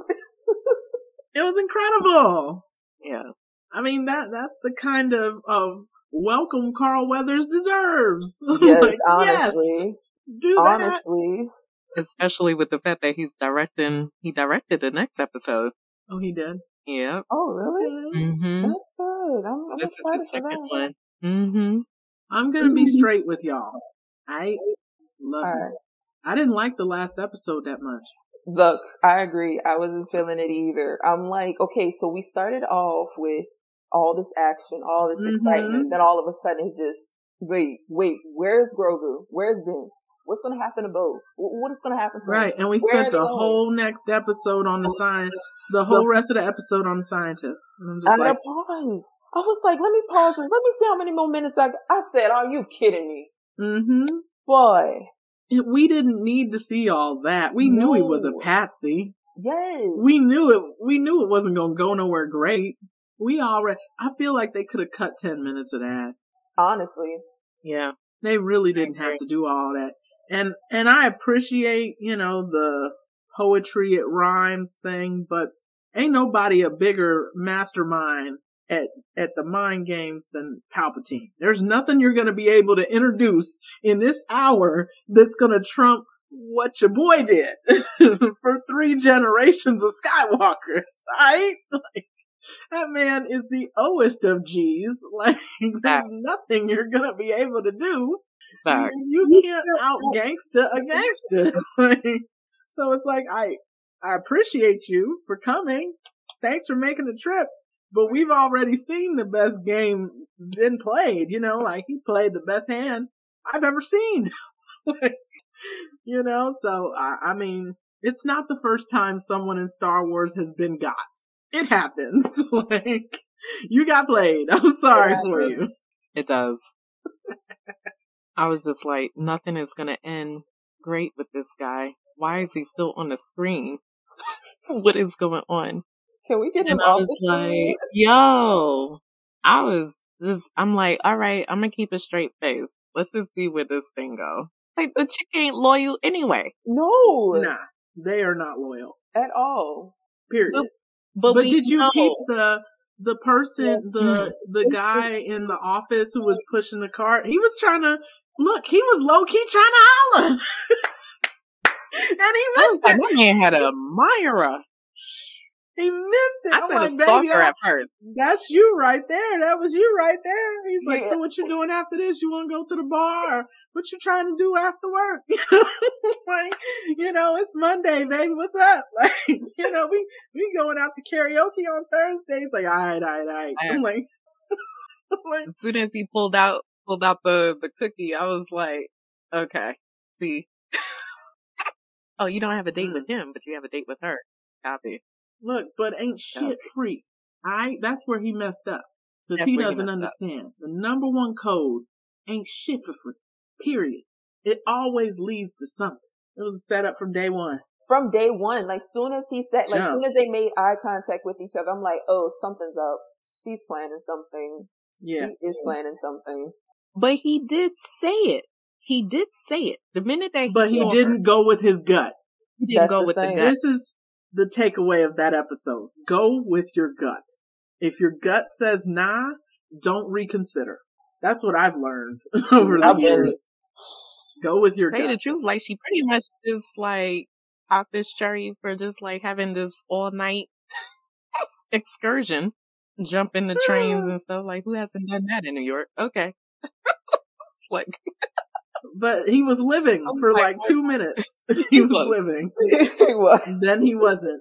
It was incredible. Yeah. I mean, that's the kind of welcome Carl Weathers deserves. Yes, like, honestly. Yes, do that. Honestly. Especially with the fact that he directed the next episode. Oh, he did? Yeah. Oh, really? Mm-hmm. That's good. I'm this excited is his for second that. one. Mm-hmm. I'm gonna be straight with y'all. I love it. Right. I didn't like the last episode that much. Look, I agree. I wasn't feeling it either. I'm like, okay, so we started off with all this action, all this excitement. Then all of a sudden it's just, wait, where's Grogu? Where's Ben? What's going to happen to Bo? What is going to happen to Right, him? and we spent the whole next episode on the whole rest of the episode on the scientist. And I'm just paused. I was like, let me pause this. Let me see how many more minutes I said, are you kidding me? Mm-hmm. Boy. We didn't need to see all that. We knew he was a patsy. Yes. We knew it wasn't going to go nowhere great. I feel like they could have cut 10 minutes of that. Honestly. Yeah. They really didn't have to do all that. And I appreciate, the poetry, it rhymes thing, but ain't nobody a bigger mastermind at the mind games than Palpatine. There's nothing you're going to be able to introduce in this hour that's going to trump what your boy did for 3 generations of Skywalkers, right? Like, that man is the O-est of G's. Like, there's nothing you're going to be able to do. You can't out gangsta a gangster. So it's like, I appreciate you for coming. Thanks for making the trip. But we've already seen the best game been played, like he played the best hand I've ever seen. So I mean, it's not the first time someone in Star Wars has been got. It happens. Like, you got played. I'm sorry for you. It does. I was just like, nothing is going to end great with this guy. Why is he still on the screen? What is going on? Can we get him And I off was the like, screen? yo, I'm like, all right, I'm gonna keep a straight face. Let's just see where this thing go. Like, the chick ain't loyal anyway. No. Nah, they are not loyal. At all. Period. But did you know. peep the person, the guy in the office who was pushing the cart? He was trying to, look, he was low-key trying to holler. And he missed it. My man had a admirer. He missed it. I said a stalker at first. That's you right there. That was you right there. He's like, Yeah. so what you doing after this? You want to go to the bar? Or what you trying to do after work? Like, it's Monday, baby. What's up? Like, we going out to karaoke on Thursday. It's like, all right. I'm like, as soon as he pulled out the cookie, I was like, okay, see. Oh, you don't have a date with him, but you have a date with her. Copy. Look, but ain't shit free. Alright? That's where he messed up. Because he doesn't understand. The number one code ain't shit for free. Period. It always leads to something. It was a setup from day one. From day one. Like, soon as soon as they made eye contact with each other, I'm like, oh, something's up. She's planning something. Yeah. She is planning something. But he did say it. The minute that he didn't go with his gut. He didn't go with the gut. This is the takeaway of that episode. Go with your gut. If your gut says nah, don't reconsider. That's what I've learned over the years. Go with your gut. Say the truth, like, she pretty much just like popped this cherry for just like having this all night excursion, jumping the trains and stuff. Like, who hasn't done that in New York? Okay. Like, but he was living for like 2 minutes. He was living. He was. Then he wasn't.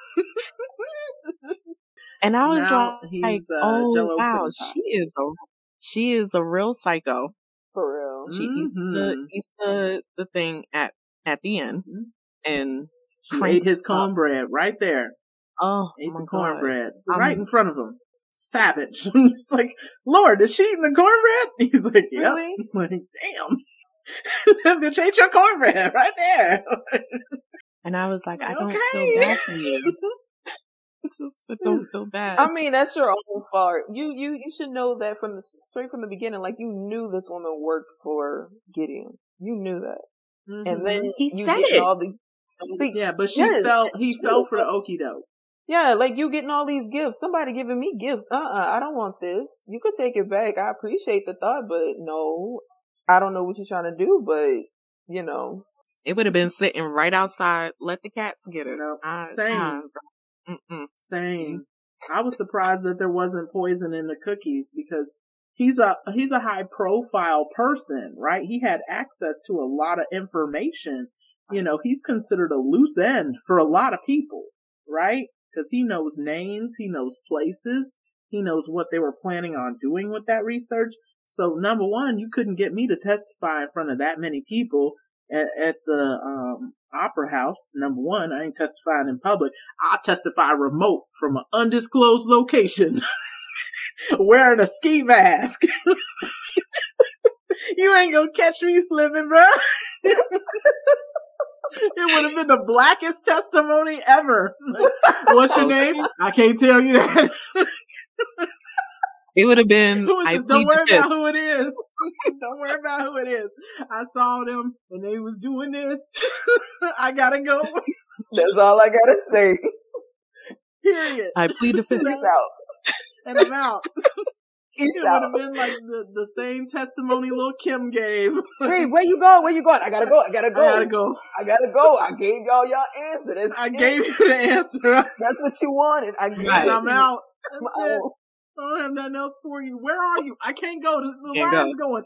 And I was now like, oh Jell-O wow, she is a real psycho. For real. She eats the thing at the end, and she ate his cornbread right there. Oh, ate the cornbread right in front of him. Savage. It's like, Lord, is she eating the cornbread? He's like, yep. Really? I'm like, damn. That bitch ate your cornbread right there. And I was like, I don't feel bad for you. Just don't feel bad. I mean, that's your own fault. You should know that straight from the beginning. Like, you knew this woman worked for Gideon. You knew that. Mm-hmm. And then he said it. But he fell for the okie doke. Yeah, like, you getting all these gifts. Somebody giving me gifts. I don't want this. You could take it back. I appreciate the thought, but no. I don't know what you're trying to do, but, It would have been sitting right outside. Let the cats get it. Same. I was surprised that there wasn't poison in the cookies because he's a high profile person, right? He had access to a lot of information. He's considered a loose end for a lot of people, right? Because he knows names, he knows places, he knows what they were planning on doing with that research. So, number one, you couldn't get me to testify in front of that many people at the Opera House. Number one, I ain't testifying in public. I'll testify remote from an undisclosed location wearing a ski mask. You ain't gonna catch me slipping, bro. It would have been the blackest testimony ever. What's your name? I can't tell you that. It would have been. Don't worry about who it is. Don't worry about who it is. I saw them and they was doing this. I gotta go. That's all I gotta say. Period. I plead the fifth. And I'm out. It would have been like the same testimony Lil' Kim gave. Wait, where you going? Where you going? I gotta go. I gotta go. I gave y'all answer. I gave you the answer. That's what you wanted. And I'm out. That's it. I don't have nothing else for you. Where are you? I can't go. The line's going.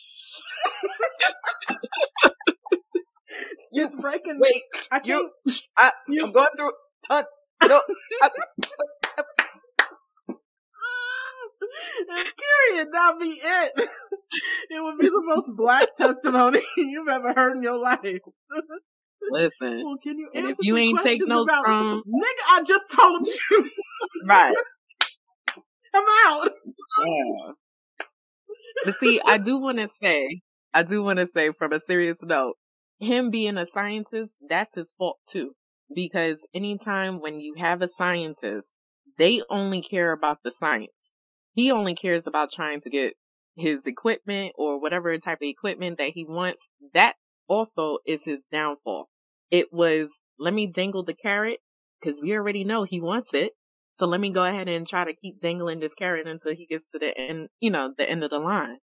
It's breaking. Wait, I can't. I'm going through. Period. That'd be it. It would be the most black testimony you've ever heard in your life. Listen, well, can you answer if you ain't take notes from nigga, I just told you. Right. I'm out. Yeah. But see, I do want to say from a serious note, him being a scientist, that's his fault too. Because anytime when you have a scientist they only care about the science. He only cares about trying to get his equipment or whatever type of equipment that he wants. That also is his downfall. It was, let me dangle the carrot because we already know he wants it. So let me go ahead and try to keep dangling this carrot until he gets to the end, the end of the line.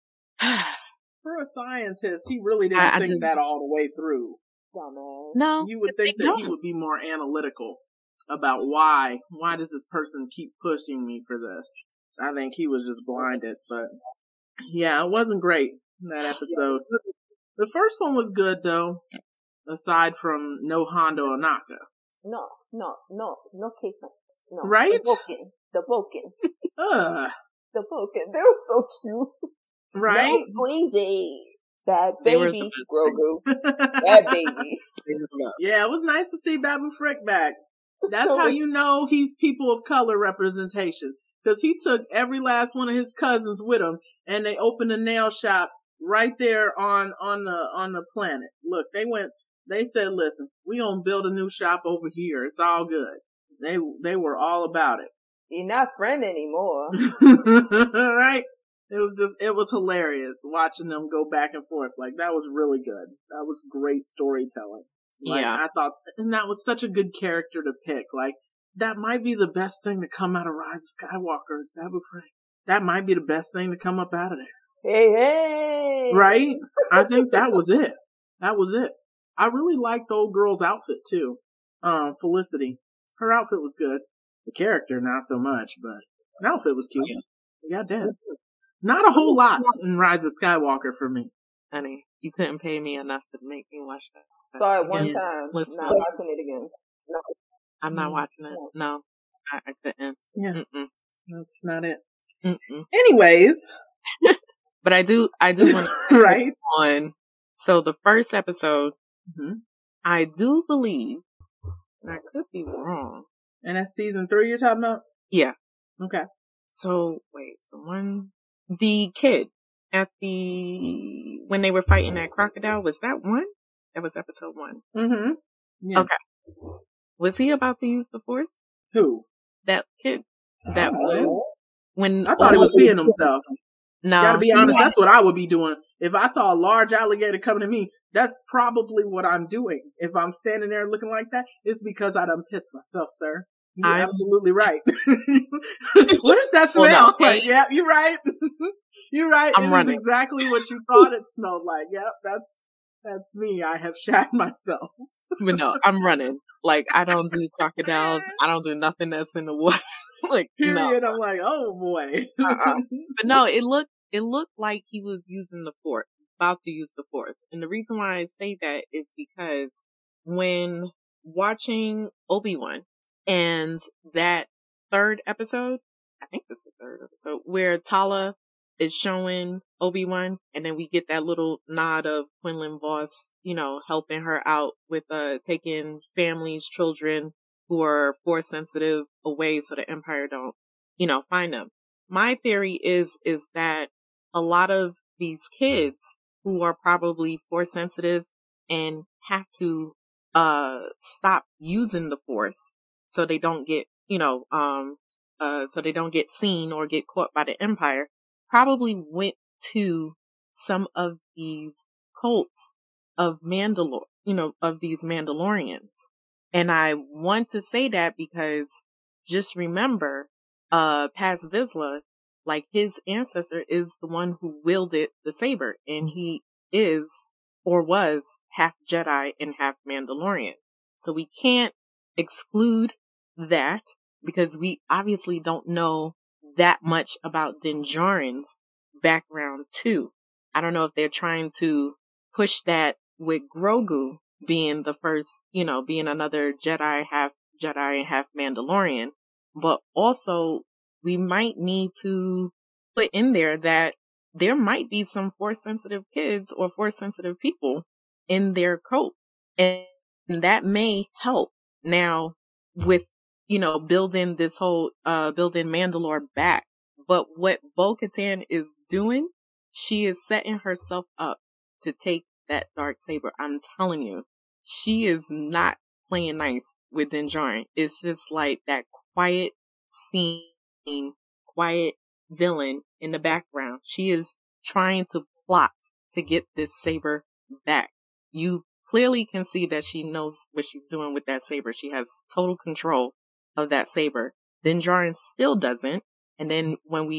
For a scientist, he really didn't think that all the way through. Dumbass. No. You would think that he would be more analytical about why does this person keep pushing me for this? I think he was just blinded, but yeah, it wasn't great in that episode. The first one was good though, aside from no Hondo Ohnaka. No cavemen. No. Right? The Vulcan. The Vulcan. They were so cute. Right? No squeezy. That baby, Grogu. That baby. Yeah, it was nice to see Babu Frick back. That's how you know he's people of color representation. Because he took every last one of his cousins with him, and they opened a nail shop right there on the planet. Look, they said, listen, we gonna build a new shop over here. It's all good. They were all about it. You're not friend anymore. Right? It was hilarious watching them go back and forth. Like, that was really good. That was great storytelling. Like, yeah. I thought, and that was such a good character to pick. Like, that might be the best thing to come out of Rise of Skywalker is Babu Frick. That might be the best thing to come up out of there. Hey! Right? I think that was it. That was it. I really liked the old girl's outfit, too. Felicity. Her outfit was good. The character, not so much, but the outfit was cute. Goddamn. Not a whole lot in Rise of Skywalker for me. Honey, you couldn't pay me enough to make me watch that. Saw it one time. Listen, not watching it again. No. I'm not watching it. No. I couldn't. Yeah. That's not it. Mm-mm. Anyways. But I do want to right on. So the first episode, I do believe, and I could be wrong. And that's season 3 you're talking about? Yeah. Okay. So the kid when they were fighting that crocodile, was that one? That was episode 1. Mm-hmm. Yeah. Okay. Was he about to use the Force? Who? That kid. That was when I thought he was being himself. No. Gotta be honest, that's what I would be doing. If I saw a large alligator coming to me, that's probably what I'm doing. If I'm standing there looking like that, it's because I done pissed myself, sir. You're absolutely right. What does that smell? Well, no, like? Yeah, you're right. You're right. I'm running. Was exactly what you thought it smelled like. Yep, that's me. I have shat myself. But no, I'm running. Like, I don't do crocodiles. I don't do nothing that's in the water. Like, period. No. I'm like, oh boy. But no, it looked like he was using the Force, about to use the Force. And the reason why I say that is because when watching Obi-Wan and that third episode, I think it's the third episode, where Tala is showing Obi-Wan, and then we get that little nod of Quinlan Vos, helping her out with taking families, children who are Force sensitive away so the Empire don't, find them. My theory is that a lot of these kids who are probably Force sensitive and have to stop using the Force so they don't get, so they don't get seen or get caught by the Empire, probably went to some of these cults of of these Mandalorians. And I want to say that because just remember, Paz Vizsla, like his ancestor is the one who wielded the saber, and he is or was half Jedi and half Mandalorian. So we can't exclude that because we obviously don't know that much about Din Djarin's background too. I don't know if they're trying to push that with Grogu being the first, being another Jedi, half Mandalorian. But also, we might need to put in there that there might be some Force-sensitive kids or Force-sensitive people in their cult. And that may help now with, building this whole, building Mandalore back. But what Bo-Katan is doing, she is setting herself up to take that Darksaber. I'm telling you. She is not playing nice with Din Djarin. It's just like that quiet seen quiet villain in the background. She is trying to plot to get this saber back. You clearly can see that she knows what she's doing with that saber. She has total control of that saber. Then Jaren still doesn't. And then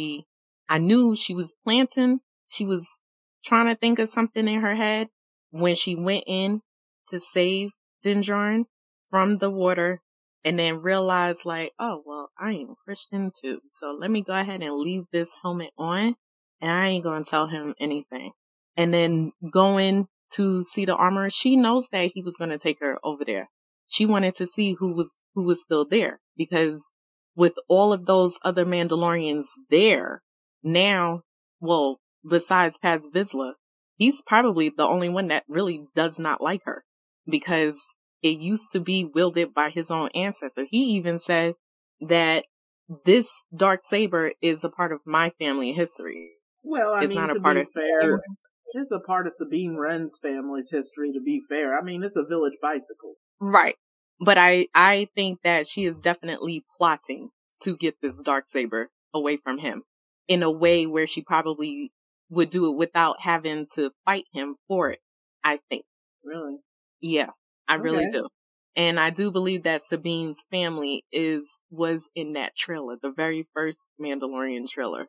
I knew she was planting, she was trying to think of something in her head when she went in to save Din Djarin from the water, and then realized like, oh, well, I am Christian too. So let me go ahead and leave this helmet on, and I ain't going to tell him anything. And then going to see the armorer, she knows that he was going to take her over there. She wanted to see who was still there, because with all of those other Mandalorians there now, well, besides Paz Vizsla, he's probably the only one that really does not like her, because it used to be wielded by his own ancestor. He even said that this dark saber is a part of my family history. Well, it's not a part of fair. It's a part of Sabine Wren's family's history, to be fair. I mean, it's a village bicycle. Right. But I think that she is definitely plotting to get this dark saber away from him in a way where she probably would do it without having to fight him for it, I think. Really? Yeah, I really do. And I do believe that Sabine's family was in that trailer, the very first Mandalorian trailer.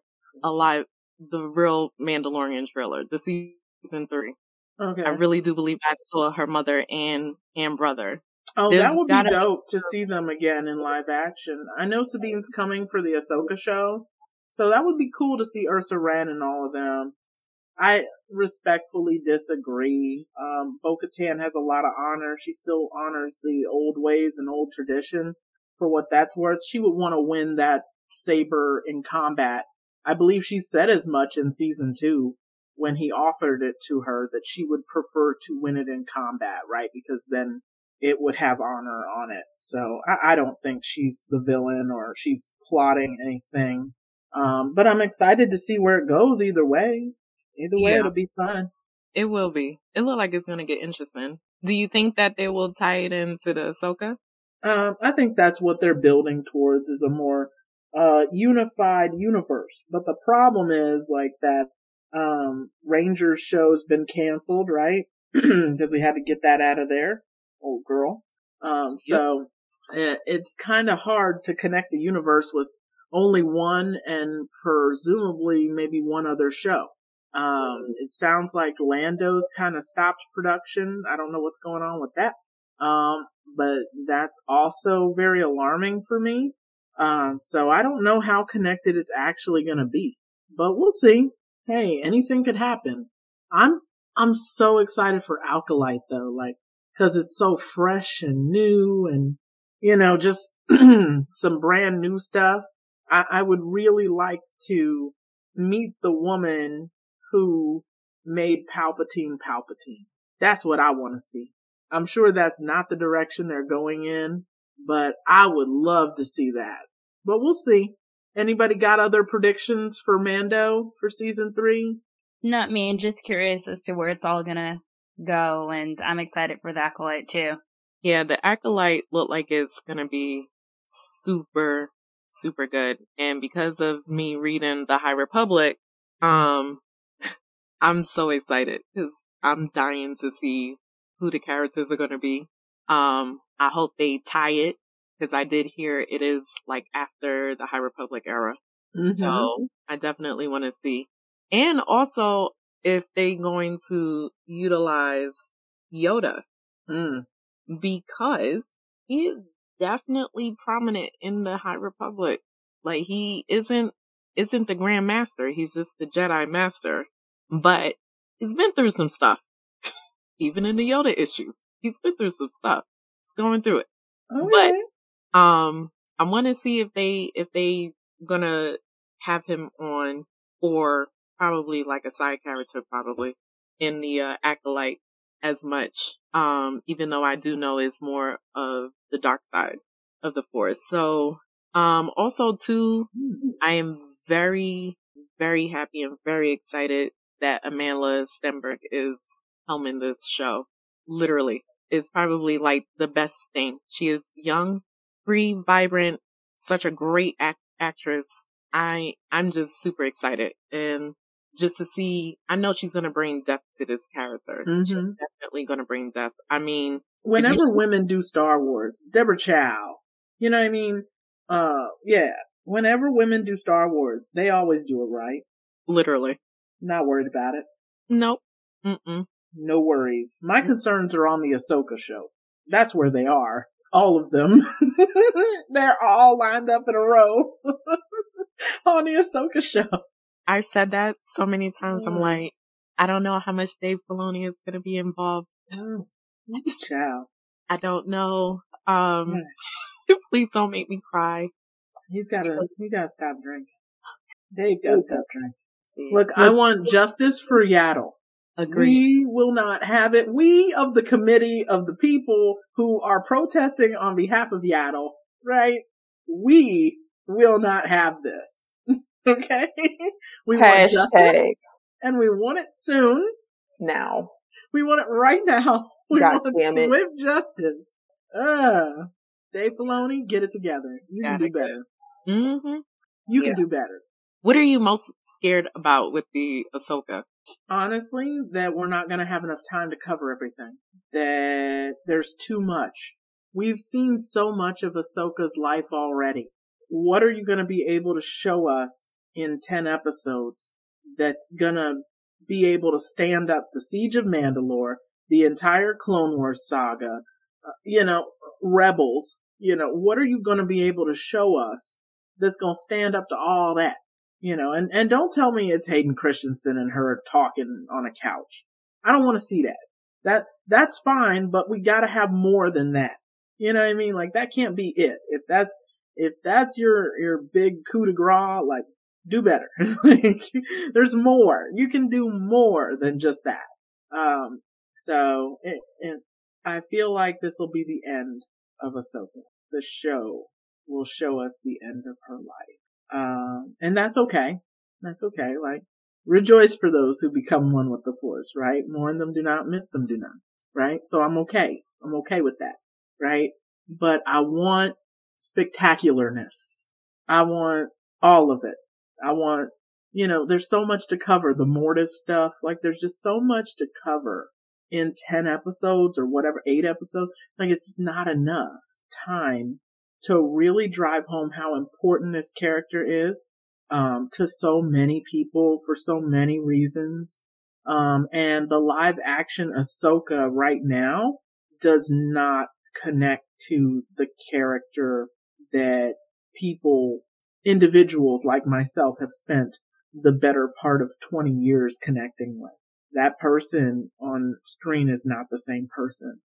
The real Mandalorian trailer, the season 3. Okay. I really do believe I saw her mother and brother. Oh, that would be dope to see them again in live action. I know Sabine's coming for the Ahsoka show, so that would be cool to see Ursa Wren and all of them. I respectfully disagree. Bo-Katan has a lot of honor. She still honors the old ways and old tradition. For what that's worth, she would want to win that saber in combat. I believe she said as much in season 2 when he offered it to her, that she would prefer to win it in combat, right? Because then it would have honor on it. So I don't think she's the villain or she's plotting anything. But I'm excited to see where it goes either way. Either way, it'll be fun. It will be. It looks like it's going to get interesting. Do you think that they will tie it into the Ahsoka? I think that's what they're building towards, is a more unified universe. But the problem is like that Rangers show's been canceled, right? Because we had to get that out of there, old girl. So it's kind of hard to connect a universe with only one and presumably maybe one other show. It sounds like Lando's kind of stopped production. I don't know what's going on with that. But that's also very alarming for me. So I don't know how connected it's actually going to be, but we'll see. Hey, anything could happen. I'm so excited for Alkalite though, like, cause it's so fresh and new and, just some brand new stuff. I would really like to meet the woman who made Palpatine. That's what I want to see. I'm sure that's not the direction they're going in, but I would love to see that. But we'll see. Anybody got other predictions for Mando for season 3? Not me. Just curious as to where it's all gonna go, and I'm excited for the Acolyte too. Yeah, the Acolyte looked like it's gonna be super, super good. And because of me reading The High Republic, I'm so excited because I'm dying to see who the characters are gonna be. I hope they tie it, because I did hear it is like after the High Republic era. Mm-hmm. So I definitely want to see. And also if they're going to utilize Yoda. Because he is definitely prominent in the High Republic. Like, he isn't the Grand Master. He's just the Jedi Master. But he's been through some stuff. Even in the Yoda issues. He's been through some stuff. He's going through it. Okay. But I want to see if they gonna have him on, or probably like a side character, probably in the Acolyte as much. Even though I do know it's more of the dark side of the Force. So also too, I am very, very happy and very excited that Amandla Stenberg is helming this show. Literally. Is probably like the best thing. She is young, free, vibrant, such a great actress. I'm just super excited. And just to see, I know she's going to bring depth to this character. Mm-hmm. She's definitely going to bring depth. I mean, whenever women do Star Wars, Deborah Chow, you know what I mean? Yeah. Whenever women do Star Wars, they always do it right. Literally. Not worried about it. Nope. Mm-mm. No worries. My concerns are on the Ahsoka show. That's where they are. All of them. They're all lined up in a row on the Ahsoka show. I've said that so many times. I'm like, I don't know how much Dave Filoni is going to be involved. Child. I don't know. Please don't make me cry. He gotta stop drinking. Dave gotta stop drinking. Look, I want justice for Yaddle. Agreed. We will not have it. We of the committee of the people who are protesting on behalf of Yaddle, right? We will not have this. Okay? We want justice. And we want it soon. Now. We want it right now. We God want swift justice. Dave Filoni, get it together. You can do better. Mm-hmm. You can do better. What are you most scared about with the Ahsoka? Honestly, that we're not going to have enough time to cover everything. That there's too much. We've seen so much of Ahsoka's life already. What are you going to be able to show us in 10 episodes that's going to be able to stand up to Siege of Mandalore, the entire Clone Wars saga, Rebels? What are you going to be able to show us that's going to stand up to all that? And don't tell me it's Hayden Christensen and her talking on a couch. I don't want to see that. That's fine, but we gotta have more than that. You know what I mean? Like, that can't be it. If that's your big coup de grace, like, do better. Like, there's more. You can do more than just that. So I feel like this will be the end of Ahsoka. The show will show us the end of her life. And that's okay. That's okay. Like, rejoice for those who become one with the Force, right? Mourn them, do not miss them, do not. Right? So I'm okay. I'm okay with that. Right? But I want spectacularness. I want all of it. I want, there's so much to cover. The Mortis stuff. Like, there's just so much to cover in 10 episodes or whatever, 8 episodes. Like, it's just not enough time to really drive home how important this character is, to so many people for so many reasons. And the live action Ahsoka right now does not connect to the character that individuals like myself have spent the better part of 20 years connecting with. That person on screen is not the same person.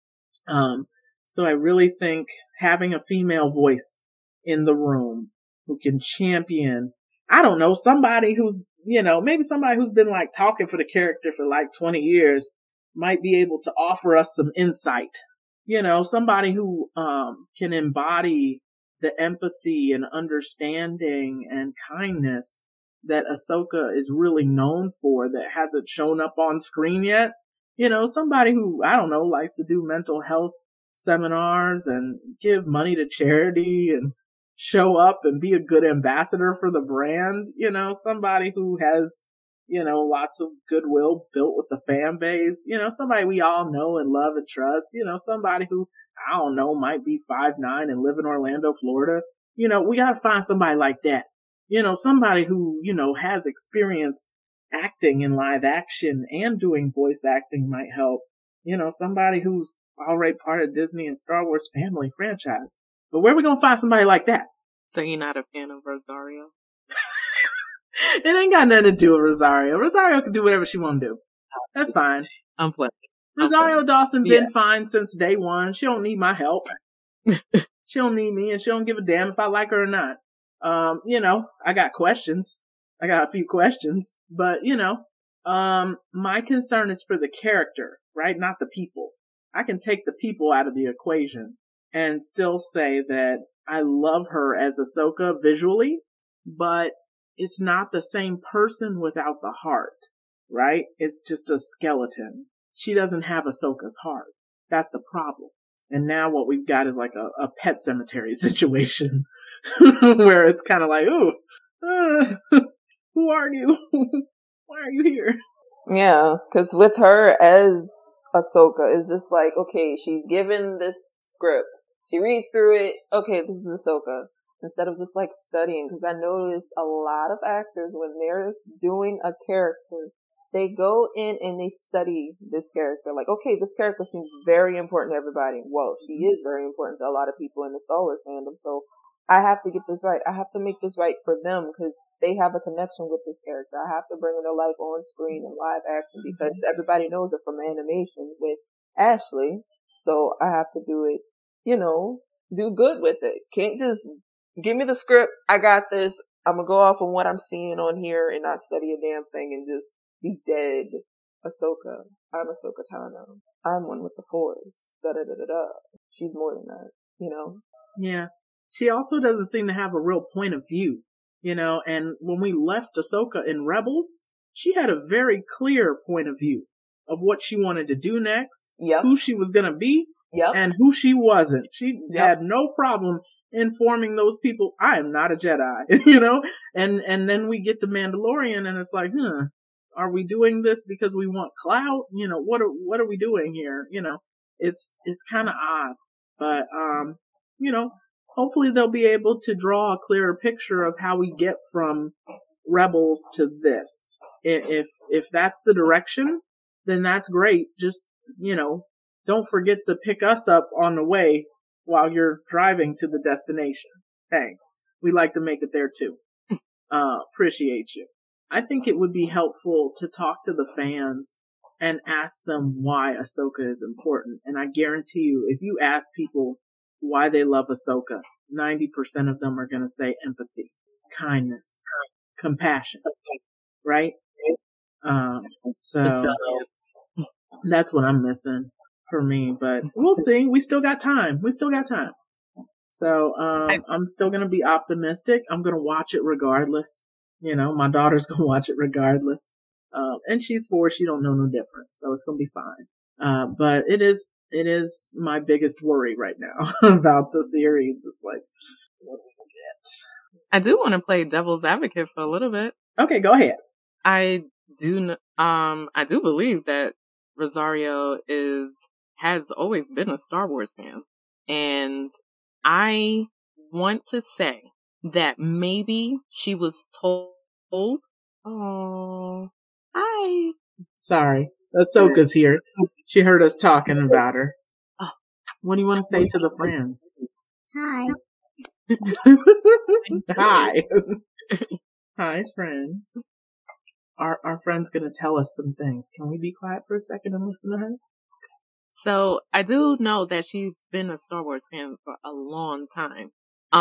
So I really think having a female voice in the room who can champion, I don't know, somebody who's, maybe somebody who's been like talking for the character for like 20 years might be able to offer us some insight. Somebody who, can embody the empathy and understanding and kindness that Ahsoka is really known for that hasn't shown up on screen yet. Somebody who, I don't know, likes to do mental health seminars and give money to charity and show up and be a good ambassador for the brand. Somebody who has, lots of goodwill built with the fan base. Somebody we all know and love and trust. Somebody who, I don't know, might be 5'9" and live in Orlando, Florida. We gotta find somebody like that. Somebody who, has experience acting in live action and doing voice acting might help. Somebody who's already part of Disney and Star Wars family franchise. But where are we gonna find somebody like that? So you're not a fan of Rosario? It ain't got nothing to do with Rosario. Rosario can do whatever she want to do. That's fine. I'm playing. Rosario Dawson been fine since day one. She don't need my help. She don't need me, and she don't give a damn if I like her or not. I got questions. I got a few questions, but my concern is for the character, right? Not the people. I can take the people out of the equation and still say that I love her as Ahsoka visually, but it's not the same person without the heart, right? It's just a skeleton. She doesn't have Ahsoka's heart. That's the problem. And now what we've got is like a Pet Cemetery situation where it's kind of like, ooh, who are you? Why are you here? Yeah, because with her as Ahsoka, it's just like, okay, she's given this script. She reads through it. Okay, this is Ahsoka. Instead of just like studying, because I notice a lot of actors, when they're doing a character, they go in and they study this character. Like, okay, this character seems very important to everybody. Well, she is very important to a lot of people in the Star Wars fandom. So I have to get this right. I have to make this right for them because they have a connection with this character. I have to bring her to life on screen in live action because everybody knows her from animation with Ashley. So I have to do it, do good with it. Can't just give me the script. I got this. I'm going to go off of what I'm seeing on here and not study a damn thing and just be dead. Ahsoka. I'm Ahsoka Tano. I'm one with the Force. Da-da-da-da-da. She's more than that, Yeah. She also doesn't seem to have a real point of view, and when we left Ahsoka in Rebels, she had a very clear point of view of what she wanted to do next, who she was going to be, and who she wasn't. She had no problem informing those people, I am not a Jedi, and then we get the Mandalorian and it's like, are we doing this because we want clout? What are we doing here? It's kind of odd, but, hopefully they'll be able to draw a clearer picture of how we get from Rebels to this. If that's the direction, then that's great. Just, don't forget to pick us up on the way while you're driving to the destination. Thanks. We like to make it there too. Appreciate you. I think it would be helpful to talk to the fans and ask them why Ahsoka is important. And I guarantee you, if you ask people why they love Ahsoka, 90% of them are going to say empathy, kindness, compassion, right? So that's what I'm missing for me, but we'll see. We still got time. So, I'm still going to be optimistic. I'm going to watch it regardless. My daughter's going to watch it regardless. And she's 4. She don't know no difference. So it's going to be fine. But it is my biggest worry right now about the series. It's like, what do we get? I do want to play devil's advocate for a little bit. Okay, go ahead. I do believe that Rosario has always been a Star Wars fan. And I want to say that maybe she was told, oh, hi. Sorry. Ahsoka's here. She heard us talking about her. What do you want to say to the friends? Hi. Hi. Hi, friends. Our friend's going to tell us some things. Can we be quiet for a second and listen to her? So I do know that she's been a Star Wars fan for a long time.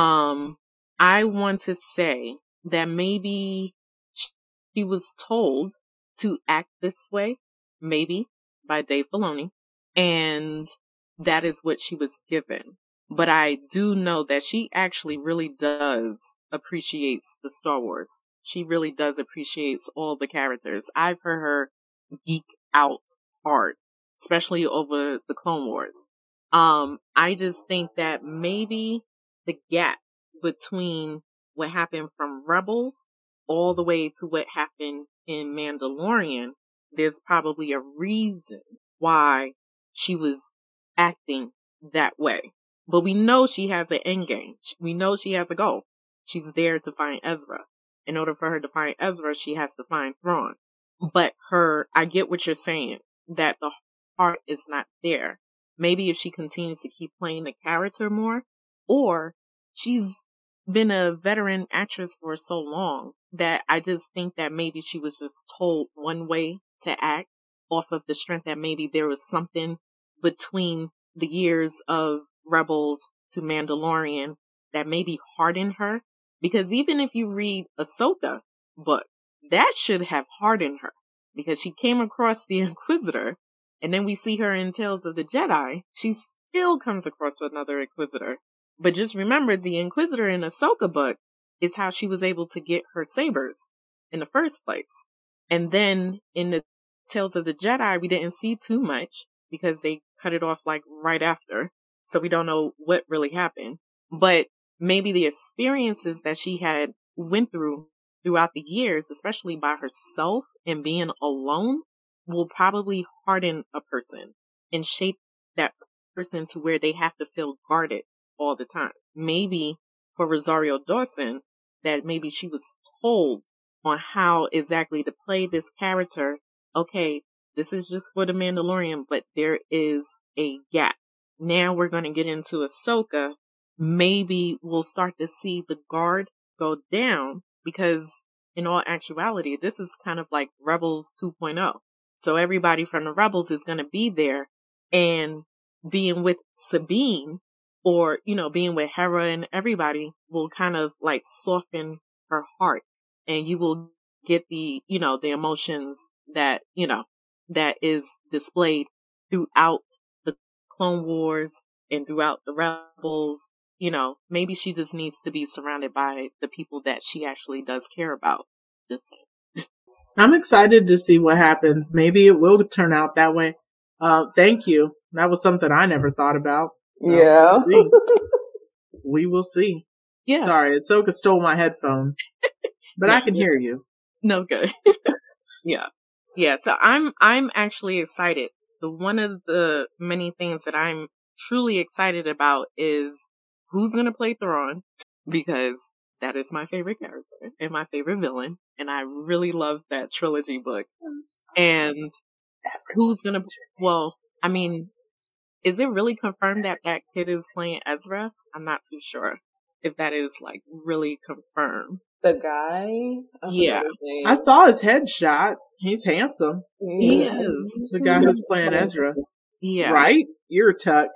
I want to say that maybe she was told to act this way, maybe by Dave Filoni, and that is what she was given. But I do know that she actually really does appreciate the Star Wars. She really does appreciate all the characters. I've heard her geek out hard, especially over the Clone Wars. I just think that maybe the gap between what happened from Rebels all the way to what happened in Mandalorian, there's probably a reason why she was acting that way. But we know she has an end game. We know she has a goal. She's there to find Ezra. In order for her to find Ezra, she has to find Thrawn. But I get what you're saying, that the heart is not there. Maybe if she continues to keep playing the character more, or she's been a veteran actress for so long that I just think that maybe she was just told one way to act off of the strength that maybe there was something between the years of Rebels to Mandalorian that maybe hardened her. Because even if you read Ahsoka book, that should have hardened her. Because she came across the Inquisitor, and then we see her in Tales of the Jedi. She still comes across another Inquisitor. But just remember, the Inquisitor in Ahsoka book is how she was able to get her sabers in the first place. And then in the Tales of the Jedi, we didn't see too much because they cut it off like right after. So we don't know what really happened. But maybe the experiences that she had went throughout the years, especially by herself and being alone, will probably harden a person and shape that person to where they have to feel guarded all the time. Maybe for Rosario Dawson, that maybe she was told on how exactly to play this character. Okay, this is just for the Mandalorian, but there is a gap. Now we're going to get into Ahsoka. Maybe we'll start to see the guard go down, because in all actuality, this is kind of like Rebels 2.0. So everybody from the Rebels is going to be there, and being with Sabine, or, you know, being with Hera and everybody, will kind of like soften her heart, and you will get the, you know, the emotions that, you know, that is displayed throughout the Clone Wars and throughout the Rebels. You know, maybe she just needs to be surrounded by the people that she actually does care about. Just saying. I'm excited to see what happens. Maybe it will turn out that way. Thank you. That was something I never thought about. So yeah. We will see. Yeah. Sorry, Ahsoka stole my headphones, but I can hear you. No, good. Yeah. Yeah. So I'm actually excited. One of the many things that I'm truly excited about is who's going to play Thrawn, because that is my favorite character and my favorite villain. And I really love that trilogy book. And who's going to, well, I mean, is it really confirmed that that kid is playing Ezra? I'm not too sure if that is like really confirmed. The guy? Yeah. I saw his headshot. He's handsome. He is. The guy who's playing Ezra. Yeah. Right? Ear tuck.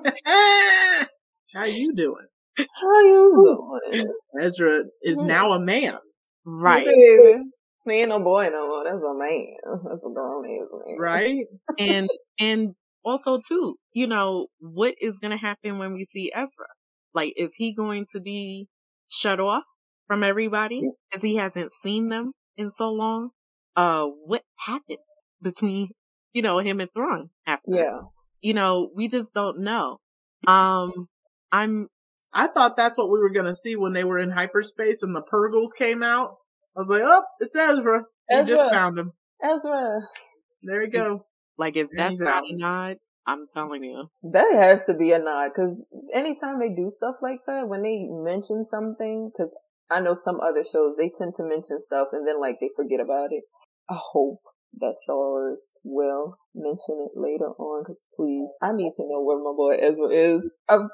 How you doing? How you doing? Ezra is now a man. Right. Baby. He ain't no boy no more. That's a man. That's a grown ass man. Right? And also too, you know, what is going to happen when we see Ezra? Like, is he going to be shut off from everybody because he hasn't seen them in so long? What happened between, you know, him and Thrawn after? Yeah. You know, we just don't know. I thought that's what we were going to see when they were in hyperspace and the Purgles came out. I was like, oh, it's Ezra. We just found him. Ezra. There you go. Like, if that's not a nod, I'm telling you. That has to be a nod, because anytime they do stuff like that, when they mention something, because I know some other shows, they tend to mention stuff and then, like, they forget about it. I hope that Star Wars will mention it later on, because please, I need to know where my boy Ezra is.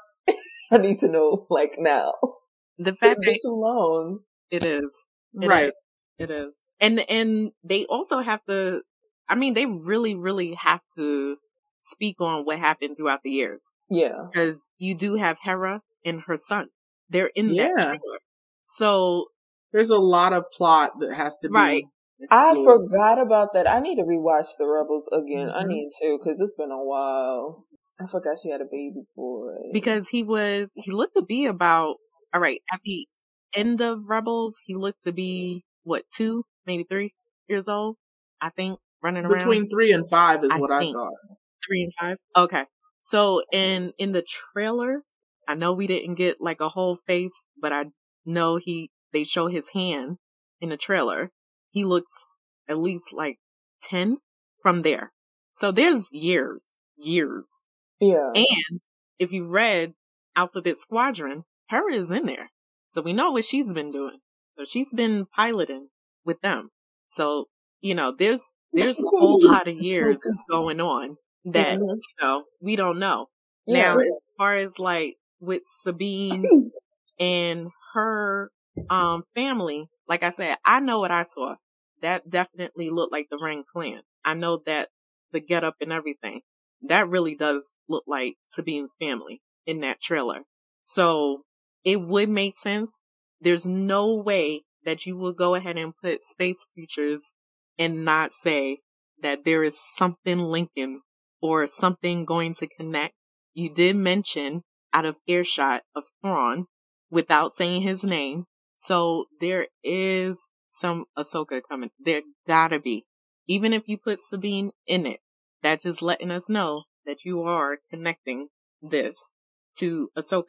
I need to know, like, now. The fact it's been too long. It is. Right. It is. And they also have to, I mean, they really, really have to speak on what happened throughout the years. Yeah. Because you do have Hera and her son. They're in that trailer. So there's a lot of plot that has to be explored. I forgot about that. I need to rewatch The Rebels again. I need to, because it's been a while. I forgot she had a baby boy. Because he looked to be about, all right, at the end of Rebels, he looked to be, 2, maybe 3 years old, I think, running around. Between 3 and 5 is what I thought. 3 and 5? Okay. So, in the trailer, I know we didn't get, like, a whole face, but I know they show his hand in the trailer. He looks at least, like, 10 from there. So, there's years. Yeah. And if you've read Alphabet Squadron, Hera is in there. So we know what she's been doing. So she's been piloting with them. So, you know, there's a whole lot of years going on that, you know, we don't know. Yeah. Now, as far as like with Sabine and her family, like I said, I know what I saw. That definitely looked like the Ring clan. I know that the getup and everything. That really does look like Sabine's family in that trailer. So it would make sense. There's no way that you will go ahead and put space creatures and not say that there is something linking or something going to connect. You did mention out of earshot of Thrawn without saying his name. So there is some Ahsoka coming. There gotta be. Even if you put Sabine in it, that's just letting us know that you are connecting this to Ahsoka.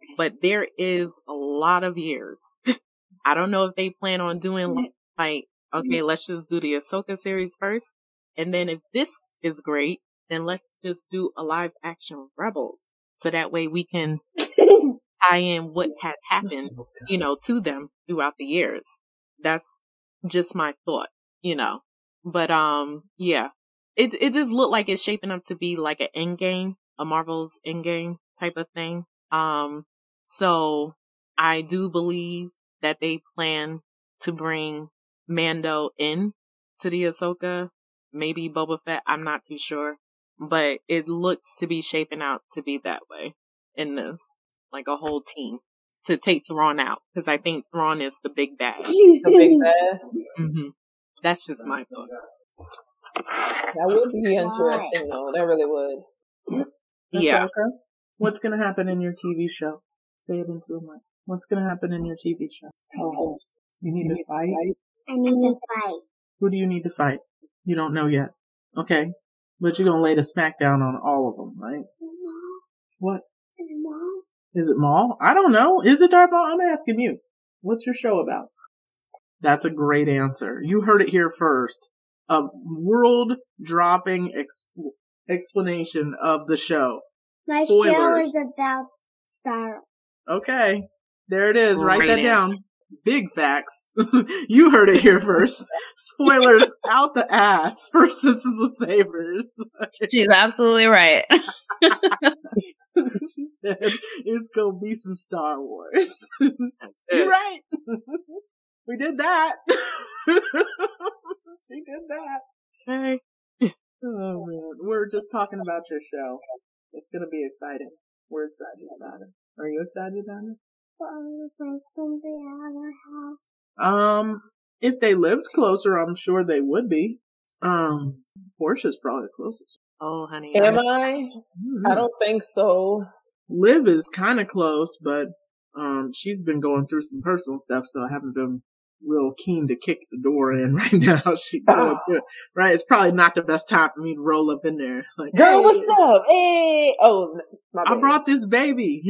but there is a lot of years. I don't know if they plan on doing like, okay, let's just do the Ahsoka series first. And then if this is great, then let's just do a live action Rebels. So that way we can tie in what had happened, you know, to them throughout the years. That's just my thought, you know. But, yeah, it just looked like it's shaping up to be like an Endgame, a Marvel's Endgame type of thing. So I do believe that they plan to bring Mando in to the Ahsoka, maybe Boba Fett. I'm not too sure, but it looks to be shaping out to be that way in this, like a whole team to take Thrawn out. Cause I think Thrawn is the big bad. The big bad. Mm-hmm. That's just my thought. That would be interesting though. That really would. Yeah. Ahsoka, what's going to happen in your TV show? Say it into the mic. What's going to happen in your TV show? Oh, you need to fight? I need to fight. Who do you need to fight? You don't know yet. Okay. But you're going to lay the smackdown on all of them, right? Maul. What? Is it Maul? Is it Maul? I don't know. Is it Darth Maul? I'm asking you. What's your show about? That's a great answer. You heard it here first. A world-dropping explanation of the show. My Spoilers. show is about Star. Okay. There it is. Write Great that down. Big facts. You heard it here first. Spoilers out the ass for Sisters with Sabers. She's absolutely right. She said it's gonna be some Star Wars. You're right. We did that. She did that. Hey. Oh man. We're just talking about your show. It's gonna be exciting. We're excited about it. Are you excited about it? If they lived closer, I'm sure they would be. Portia's probably closest. Oh, honey. Am I? I don't think so. Liv is kind of close, but she's been going through some personal stuff, so I haven't been real keen to kick the door in right now. She going through it. Right? It's probably not the best time for me to roll up in there. Like, Girl, hey, what's up? Hey! Oh, my bad. I brought this baby.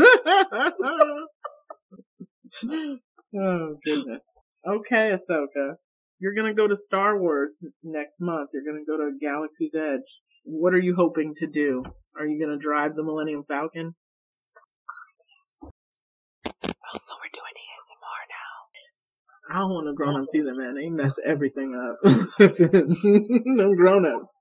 Oh, goodness. Okay, Ahsoka. You're gonna go to Star Wars next month. You're gonna go to Galaxy's Edge. What are you hoping to do? Are you gonna drive the Millennium Falcon? Oh, so we're doing ASMR now. I don't want no grown-ups either, man. They mess everything up. No grown-ups.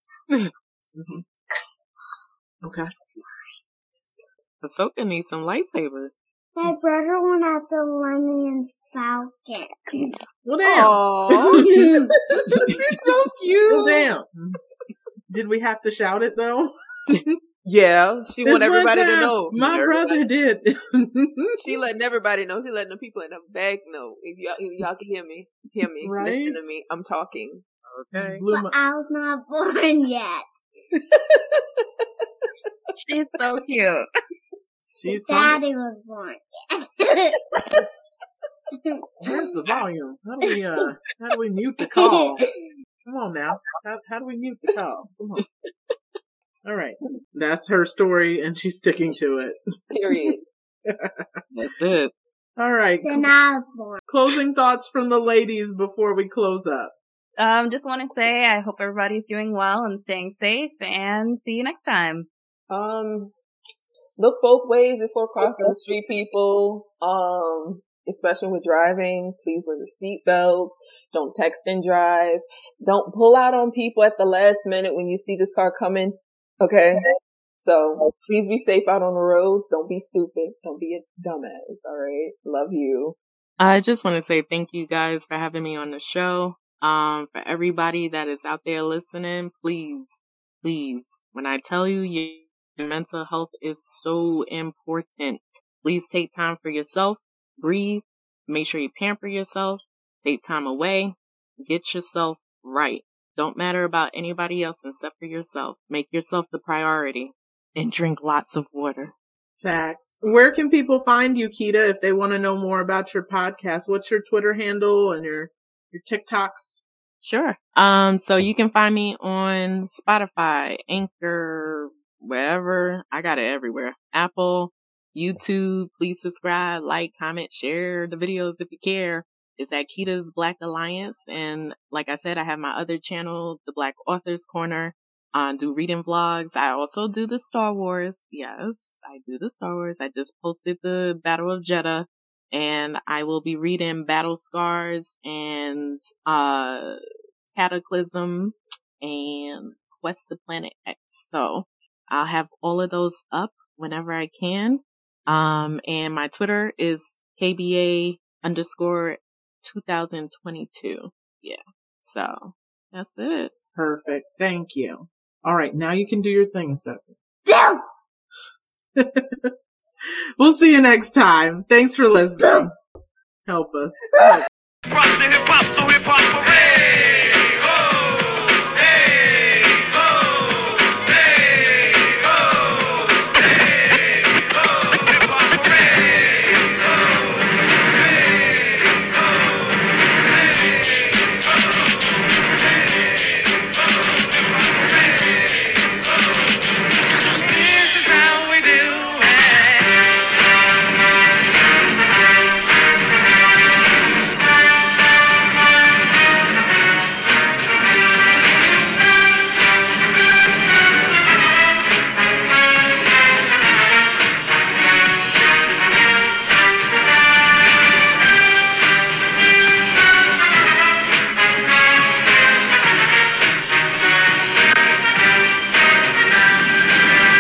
Okay. Ahsoka needs some lightsabers. My brother went out the Millennium Falcon. Well, damn. Aww. She's so cute. Well, damn. Did we have to shout it, though? Yeah, she This want everybody one to time, know. My brother did. She letting everybody know. She letting the people in the back know. If y'all can hear me, Right? listen to me. I'm talking. Okay. But I was not born yet. She's so cute. She's Daddy was born yet. Where's the volume? How do we mute the call? Come on now. How do we mute the call? Come on. All right. That's her story, and she's sticking to it. Period. That's it. All right. Then I was born. Closing thoughts from the ladies before we close up. Just want to say I hope everybody's doing well and staying safe, and see you next time. Look both ways before crossing the street, people. Especially with driving, please wear your seatbelts. Don't text and drive. Don't pull out on people at the last minute when you see this car coming. Okay? So please be safe out on the roads. Don't be stupid. Don't be a dumbass. All right? Love you. I just want to say thank you guys for having me on the show. For everybody that is out there listening, please, when I tell you your mental health is so important, please take time for yourself, breathe, make sure you pamper yourself, take time away, get yourself right. Don't matter about anybody else except for yourself. Make yourself the priority and drink lots of water. Facts. Where can people find you, Keita, if they want to know more about your podcast? What's your Twitter handle and your TikToks? Sure. So you can find me on Spotify, Anchor, wherever. I got it everywhere. Apple, YouTube, please subscribe, like, comment, share the videos if you care. It's at Kita's Black Alliance. And like I said, I have my other channel, the Black Authors Corner. I do reading vlogs. I also do the Star Wars. Yes, I do the Star Wars. I just posted the Battle of Jeddah, and I will be reading Battle Scars and Cataclysm and Quest to Planet X. So I'll have all of those up whenever I can. And my Twitter is KBA_2022. Yeah. So that's it. Perfect. Thank you. All right. Now you can do your thing, Sophie. We'll see you next time. Thanks for listening. Help us. Rock to hip hop, so hip hop parade.